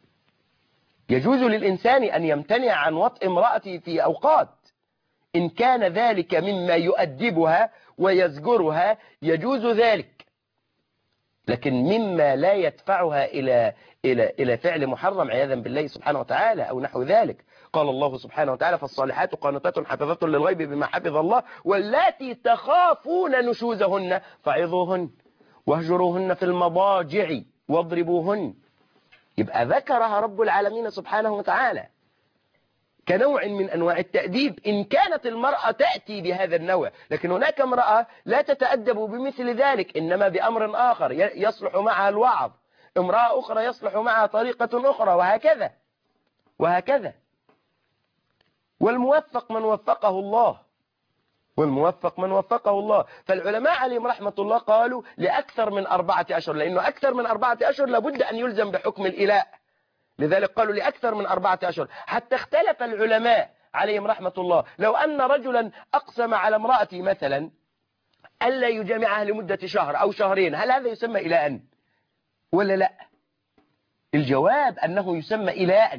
يجوز للإنسان أن يمتنع عن وطء امرأته في أوقات إن كان ذلك مما يؤدبها ويزجرها، يجوز ذلك. لكن مما لا يدفعها إلى إلى إلى فعل محرم عياذا بالله سبحانه وتعالى أو نحو ذلك. قال الله سبحانه وتعالى فالصالحات قانتات حافظات للغيب بما حفظ الله واللاتي تخافون نشوزهن فعظوهن واهجروهن في المضاجع واضربوهن. يبقى ذكرها رب العالمين سبحانه وتعالى كنوع من أنواع التأديب إن كانت المرأة تأتي بهذا النوع. لكن هناك امرأة لا تتأدب بمثل ذلك، إنما بأمر آخر يصلح معها الوعظ، امرأة أخرى يصلح معها طريقة أخرى، وهكذا وهكذا. والموفق من وفقه الله والموفق من وفقه الله. فالعلماء عليهم رحمة الله قالوا لأكثر من أربعة أشهر، لأنه أكثر من أربعة أشهر لابد أن يلزم بحكم الإلاء، لذلك قالوا لأكثر من أربعة أشهر. حتى اختلف العلماء عليهم رحمة الله، لو أن رجلا أقسم على امرأتي مثلا ألا يجامعها لمدة شهر أو شهرين، هل هذا يسمى إلاء ولا لا؟ الجواب أنه يسمى إلاء،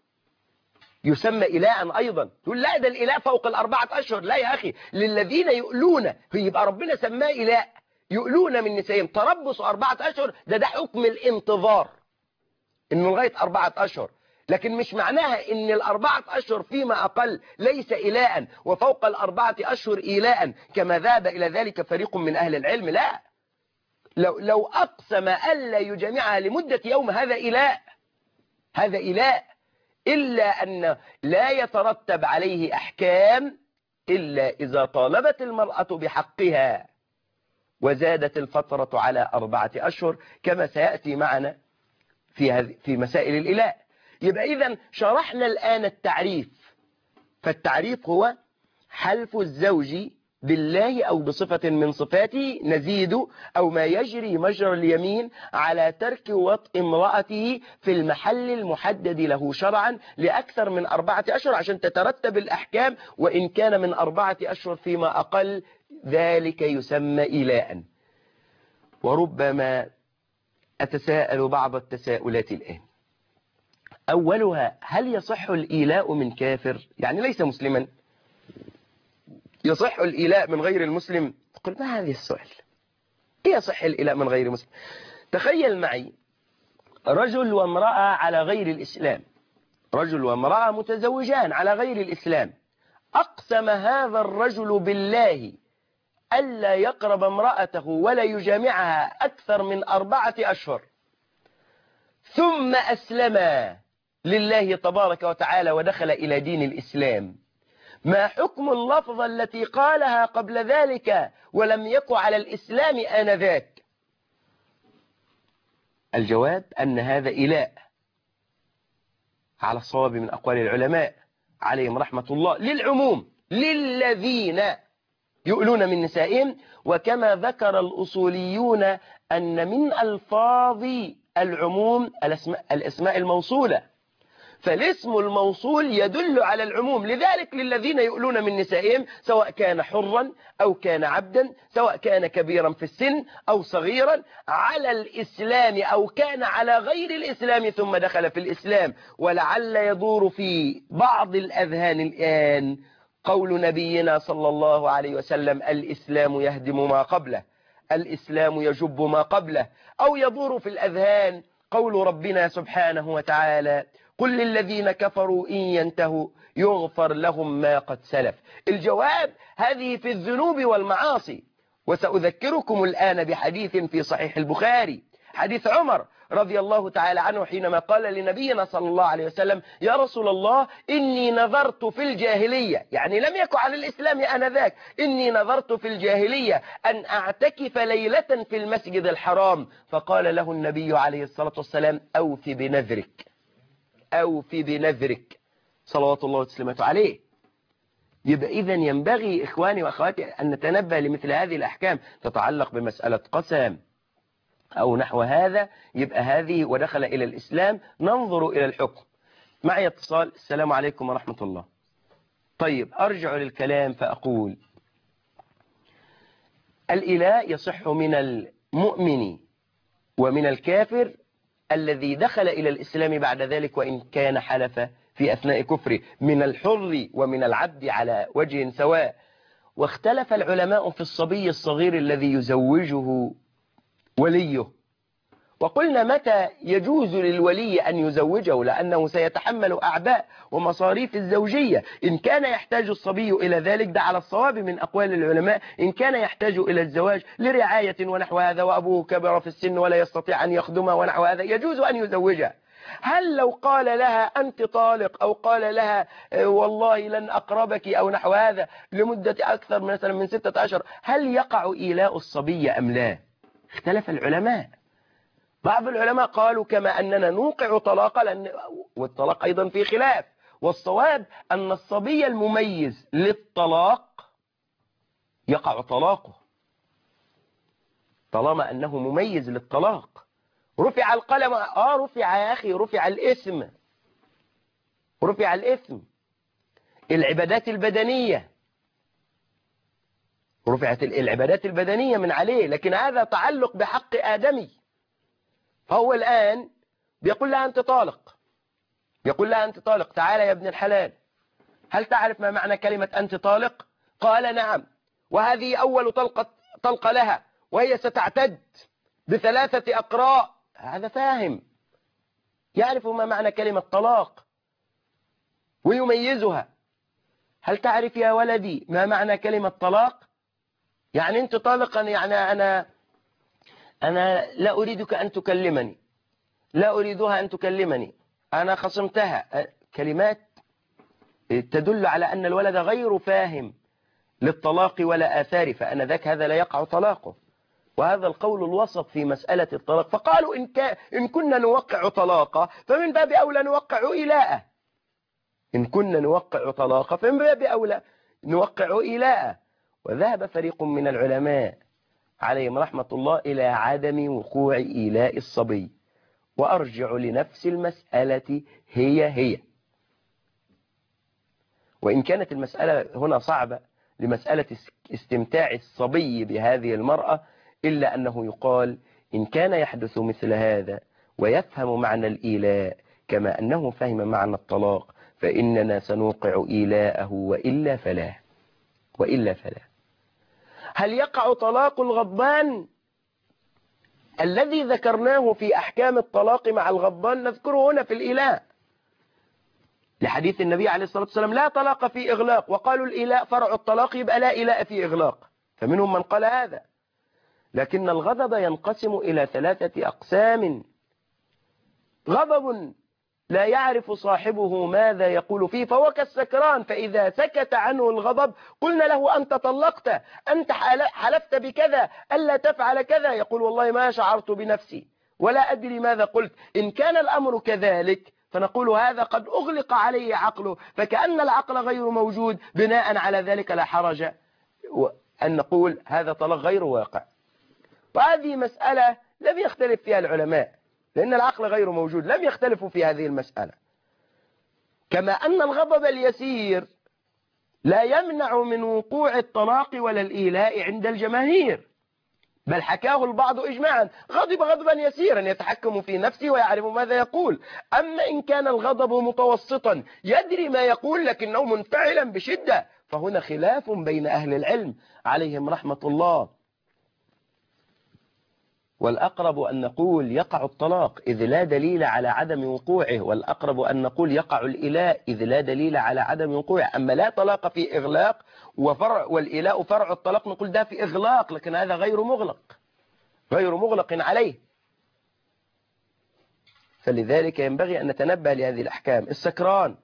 يسمى إلاء أيضا. تقول لا ده الإلاء فوق الأربعة أشهر، لا يا أخي، للذين يؤلون، يبقى ربنا سماه إلاء، يؤلون من نسائهم تربص أربعة أشهر، ده ده حكم الانتظار إنه لغاية أربعة أشهر. لكن مش معناها إن الأربعة أشهر فيما أقل ليس إلاء وفوق الأربعة أشهر إلاء كما ذهب إلى ذلك فريق من أهل العلم. لا، لو, لو أقسم ألا يجامعها لمدة يوم هذا إلاء، هذا إلاء، إلا أن لا يترتب عليه أحكام إلا إذا طالبت المرأة بحقها وزادت الفترة على أربعة أشهر كما سيأتي معنا في في مسائل الإلاء. يبقى إذن شرحنا الآن التعريف. فالتعريف هو حلف الزوج بالله أو بصفة من صفاته نزيد أو ما يجري مجرى اليمين على ترك وطء امرأته في المحل المحدد له شرعا لأكثر من أربعة أشهر عشان تترتب الأحكام، وإن كان من أربعة أشهر فيما أقل ذلك يسمى إيلاء. وربما أتساءل بعض التساؤلات الآن. أولها، هل يصح الإيلاء من كافر؟ يعني ليس مسلما، يصح الإيلاء من غير المسلم؟ تقول ما هذا السؤال؟ إيه يصح الإيلاء من غير مسلم؟ تخيل معي رجل وامرأة على غير الإسلام، رجل وامرأة متزوجان على غير الإسلام، أقسم هذا الرجل بالله ألا يقرب امرأته ولا يجامعها أكثر من أربعة أشهر، ثم أسلم لله تبارك وتعالى ودخل إلى دين الإسلام، ما حكم اللفظة التي قالها قبل ذلك ولم يكن على الإسلام آنذاك؟ الجواب أن هذا إيلاء على الصواب من أقوال العلماء عليهم رحمة الله، للعموم للذين يؤلون من نسائهم. وكما ذكر الأصوليون أن من ألفاظ العموم الأسماء, الأسماء الموصولة، فالاسم الموصول يدل على العموم، لذلك للذين يؤلون من نسائهم سواء كان حرا أو كان عبدا، سواء كان كبيرا في السن أو صغيرا، على الإسلام أو كان على غير الإسلام ثم دخل في الإسلام. ولعل يدور في بعض الأذهان الآن قول نبينا صلى الله عليه وسلم: الإسلام يهدم ما قبله، الإسلام يجب ما قبله، أو يدور في الأذهان قول ربنا سبحانه وتعالى: قل للذين كفروا إن ينتهوا يغفر لهم ما قد سلف. الجواب هذه في الذنوب والمعاصي. وسأذكركم الآن بحديث في صحيح البخاري، حديث عمر رضي الله تعالى عنه حينما قال لنبينا صلى الله عليه وسلم: يا رسول الله إني نظرت في الجاهلية، يعني لم يكن على الإسلام آنذاك، إني نظرت في الجاهلية أن أعتكف ليلة في المسجد الحرام. فقال له النبي عليه الصلاة والسلام: أوف بنذرك، أوف بنذرك، صلوات الله وسلامته عليه. يبقى إذن ينبغي إخواني وأخواتي أن نتنبه لمثل هذه الأحكام تتعلق بمسألة قسم أو نحو هذا. يبقى هذه ودخل إلى الإسلام ننظر إلى الحكم. معي اتصال. السلام عليكم ورحمة الله. طيب أرجع للكلام فأقول: الإيلاء يصح من المؤمن ومن الكافر الذي دخل إلى الإسلام بعد ذلك وإن كان حلف في أثناء كفره، من الحر ومن العبد على وجه سواء. واختلف العلماء في الصبي الصغير الذي يزوجه وليه، وقلنا متى يجوز للولي أن يزوجه، لأنه سيتحمل أعباء ومصاريف الزوجية. إن كان يحتاج الصبي إلى ذلك ده على الصواب من أقوال العلماء، إن كان يحتاج إلى الزواج لرعاية ونحو هذا وأبوه كبر في السن ولا يستطيع أن يخدمه ونحو هذا يجوز أن يزوجها. هل لو قال لها أنت طالق أو قال لها والله لن أقربك أو نحو هذا لمدة أكثر مثلا من ستة أشهر، هل يقع إيلاء الصبي أم لا؟ اختلف العلماء. بعض العلماء قالوا كما أننا نوقع طلاقا، لأن والطلاق أيضا في خلاف، والصواب أن الصبي المميز للطلاق يقع طلاقه طالما أنه مميز للطلاق. رفع القلم، آه رفع يا أخي، رفع الإثم، رفع الإثم. العبادات البدنية رفعت، العبادات البدنية من عليه، لكن هذا تعلق بحق آدمي. فهو الآن بيقول لها أنت طالق، بيقول لها أنت طالق، تعالى يا ابن الحلال، هل تعرف ما معنى كلمة أنت طالق؟ قال نعم، وهذه أول طلقة طلقة لها، وهي ستعتد بثلاثة أقراء. هذا فاهم، يعرف ما معنى كلمة طلاق ويميزها. هل تعرف يا ولدي ما معنى كلمة طلاق؟ يعني أنت طالقا، يعني أنا أنا لا أريدك أن تكلمني، لا أريدها أن تكلمني، أنا خصمتها. كلمات تدل على أن الولد غير فاهم للطلاق ولا آثاره، فأنا ذاك هذا لا يقع طلاقه. وهذا القول الوسط في مسألة الطلاق. فقالوا إن, كا إن كنا نوقع طلاقة فمن باب أولى نوقع إيلاءه، إن كنا نوقع طلاقة فمن باب أولى نوقع إيلاءه. وذهب فريق من العلماء عليهم رحمة الله إلى عدم وقوع إيلاء الصبي، وأرجع لنفس المسألة هي هي، وإن كانت المسألة هنا صعبة لمسألة استمتاع الصبي بهذه المرأة، إلا أنه يقال إن كان يحدث مثل هذا ويفهم معنى الإيلاء كما أنه فهم معنى الطلاق فإننا سنوقع إيلاءه وإلا فلا وإلا فلا. هل يقع طلاق الغضبان الذي ذكرناه في أحكام الطلاق مع الغضبان؟ نذكره هنا في الإيلاء لحديث النبي عليه الصلاة والسلام لا طلاق في إغلاق، وقالوا الإيلاء فرع الطلاق، يبقى لا إيلاء في إغلاق، فمنهم من قال هذا. لكن الغضب ينقسم إلى ثلاثة أقسام: غضب لا يعرف صاحبه ماذا يقول فيه فهو كالسكران، فإذا سكت عنه الغضب قلنا له أنت طلقت، أنت حلفت بكذا ألا تفعل كذا، يقول والله ما شعرت بنفسي ولا أدري ماذا قلت. إن كان الأمر كذلك فنقول هذا قد أغلق عليه عقله، فكأن العقل غير موجود، بناء على ذلك لا حرج أن نقول هذا طلاق غير واقع. وهذه مسألة لم يختلف فيها العلماء لأن العقل غير موجود، لم يختلفوا في هذه المسألة. كما أن الغضب اليسير لا يمنع من وقوع الطلاق ولا الإيلاء عند الجماهير، بل حكاه البعض إجماعا، غضب غضبا يسيرا يتحكم في نفسه ويعرف ماذا يقول. أما إن كان الغضب متوسطا يدري ما يقول لكنه منفعلا بشدة، فهنا خلاف بين أهل العلم عليهم رحمة الله. والأقرب أن نقول يقع الطلاق إذ لا دليل على عدم وقوعه، والأقرب أن نقول يقع الإيلاء إذ لا دليل على عدم وقوعه. أما لا طلاق في إغلاق وفرع والإيلاء فرع الطلاق نقول ده في إغلاق، لكن هذا غير مغلق غير مغلق عليه. فلذلك ينبغي أن نتنبه لهذه الأحكام. السكران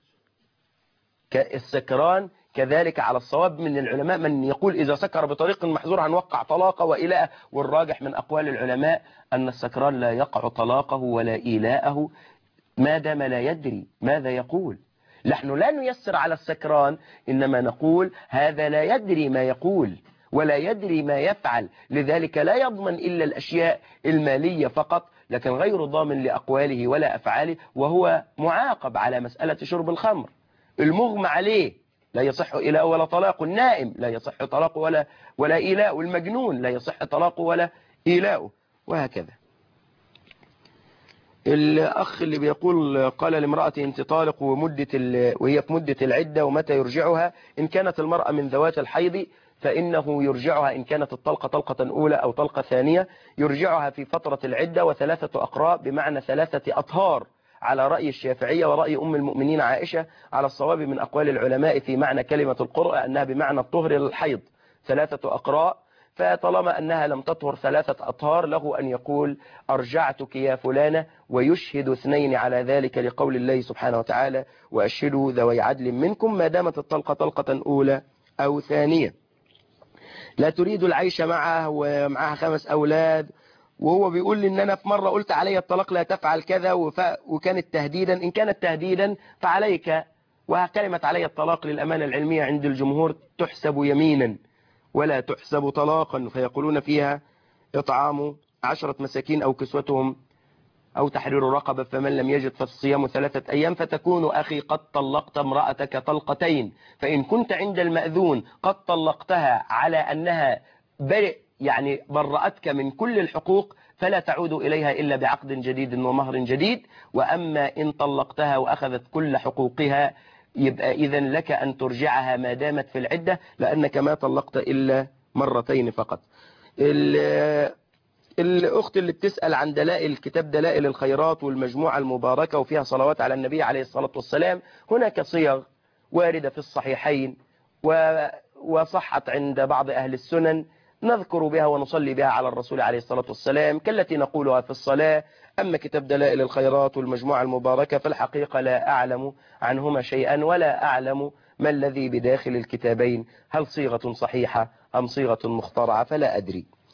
السكران كذلك على الصواب من العلماء من يقول إذا سكر بطريق محظور هنوقع طلاقه وإيلاءه، والراجح من أقوال العلماء أن السكران لا يقع طلاقه ولا إيلاءه ما دام لا يدري ماذا يقول. نحن لا نيسر على السكران، إنما نقول هذا لا يدري ما يقول ولا يدري ما يفعل، لذلك لا يضمن إلا الأشياء المالية فقط، لكن غير ضامن لأقواله ولا أفعاله، وهو معاقب على مسألة شرب الخمر. المغمى عليه لا يصح إيلاء ولا طلاق، النائم لا يصح طلاق ولا ولا إيلاء، والمجنون لا يصح طلاق ولا إيلاء، وهكذا. الأخ اللي بيقول قال لامرأتي أنت طالق ومدة وهي في مدة العدة ومتى يرجعها؟ إن كانت المرأة من ذوات الحيض فإنه يرجعها إن كانت الطلقة طلقة أولى أو طلقة ثانية، يرجعها في فترة العدة وثلاثة أقراء بمعنى ثلاثة أطهار على رأي الشافعية ورأي أم المؤمنين عائشة، على الصواب من أقوال العلماء في معنى كلمة القرء أنها بمعنى الطهر للحيض ثلاثة أقراء. فطالما أنها لم تطهر ثلاثة أطهار له أن يقول أرجعتك يا فلانة، ويشهد اثنين على ذلك لقول الله سبحانه وتعالى وأشهدوا ذوي عدل منكم ما دامت الطلقة طلقة أولى أو ثانية. لا تريد العيش معه ومعها خمس أولاد، وهو بيقول لي ان انا في مرة قلت علي الطلاق لا تفعل كذا وف... وكانت تهديدا. ان كانت تهديدا فعليك، وكلمة علي الطلاق للأمانة العلمية عند الجمهور تحسب يمينا ولا تحسب طلاقا، فيقولون فيها إطعام عشرة مساكين أو كسوتهم أو تحرير رقبة، فمن لم يجد فالصيام ثلاثة أيام. فتكون أخي قد طلقت امرأتك طلقتين، فإن كنت عند المأذون قد طلقتها على أنها برئ يعني برأتك من كل الحقوق، فلا تعود إليها إلا بعقد جديد ومهر جديد. وأما إن طلقتها وأخذت كل حقوقها يبقى إذن لك أن ترجعها ما دامت في العدة، لأنك ما طلقت إلا مرتين فقط. الأخت اللي بتسأل عن دلائل كتاب دلائل الخيرات والمجموعة المباركة وفيها صلوات على النبي عليه الصلاة والسلام، هناك صيغ واردة في الصحيحين وصحت عند بعض أهل السنن نذكر بها ونصلي بها على الرسول عليه الصلاة والسلام كالتي نقولها في الصلاة. أما كتاب دلائل الخيرات والمجموعة المباركة فالحقيقة لا أعلم عنهما شيئا، ولا أعلم ما الذي بداخل الكتابين، هل صيغة صحيحة أم صيغة مخترعة، فلا أدري.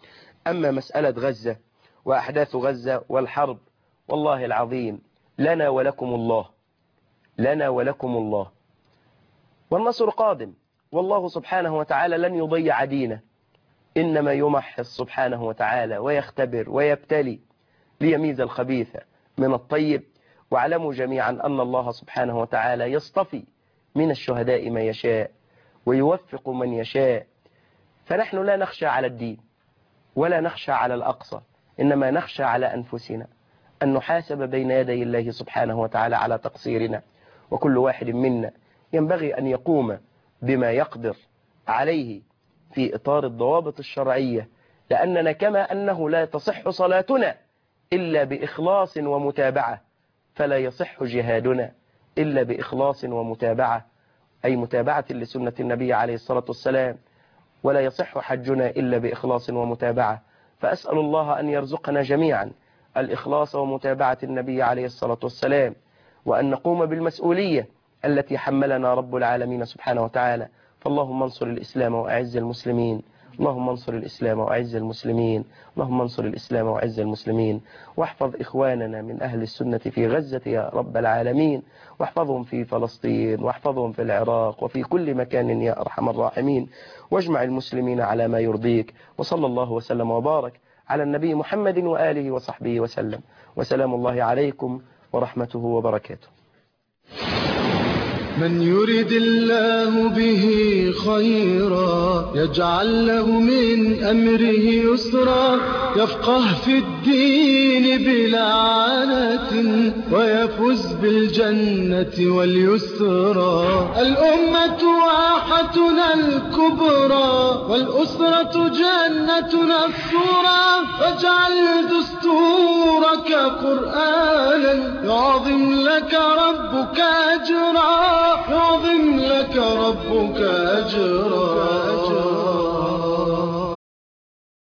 أما مسألة غزة وأحداث غزة والحرب، والله العظيم لنا ولكم الله، لنا ولكم الله، والنصر قادم، والله سبحانه وتعالى لن يضيع دينه، إنما يمحص سبحانه وتعالى ويختبر ويبتلي ليميز الخبيث من الطيب. واعلموا جميعا أن الله سبحانه وتعالى يصطفي من الشهداء ما يشاء ويوفق من يشاء، فنحن لا نخشى على الدين ولا نخشى على الأقصى، إنما نخشى على أنفسنا أن نحاسب بين يدي الله سبحانه وتعالى على تقصيرنا، وكل واحد منا ينبغي أن يقوم بما يقدر عليه في إطار الضوابط الشرعية، لأننا كما أنه لا تصح صلاتنا إلا بإخلاص ومتابعة، فلا يصح جهادنا إلا بإخلاص ومتابعة، أي متابعة لسنة النبي عليه الصلاة والسلام، ولا يصح حجنا إلا بإخلاص ومتابعة. فأسأل الله أن يرزقنا جميعا الإخلاص ومتابعة النبي عليه الصلاة والسلام، وأن نقوم بالمسؤولية التي حملنا رب العالمين سبحانه وتعالى. فاللهم انصر الإسلام وأعز المسلمين، اللهم انصر الإسلام وأعز المسلمين، اللهم انصر الإسلام وأعز المسلمين، واحفظ إخواننا من أهل السنة في غزة يا رب العالمين، واحفظهم في فلسطين، واحفظهم في العراق وفي كل مكان يا أرحم الراحمين، واجمع المسلمين على ما يرضيك. وصلى الله وسلم وبارك على النبي محمد وآله وصحبه وسلم، وسلام الله عليكم ورحمته وبركاته. من يرد الله به خيرا يجعل له من أمره يسرا، يفقه في الدين بلا عنة ويفوز بالجنة واليسرى. الأمة واحتنا الكبرى والأسرة جنتنا الصورى، واجعل دستورك قرآنا يعظم لك ربك أجرا، يعظم لك ربك أجرا.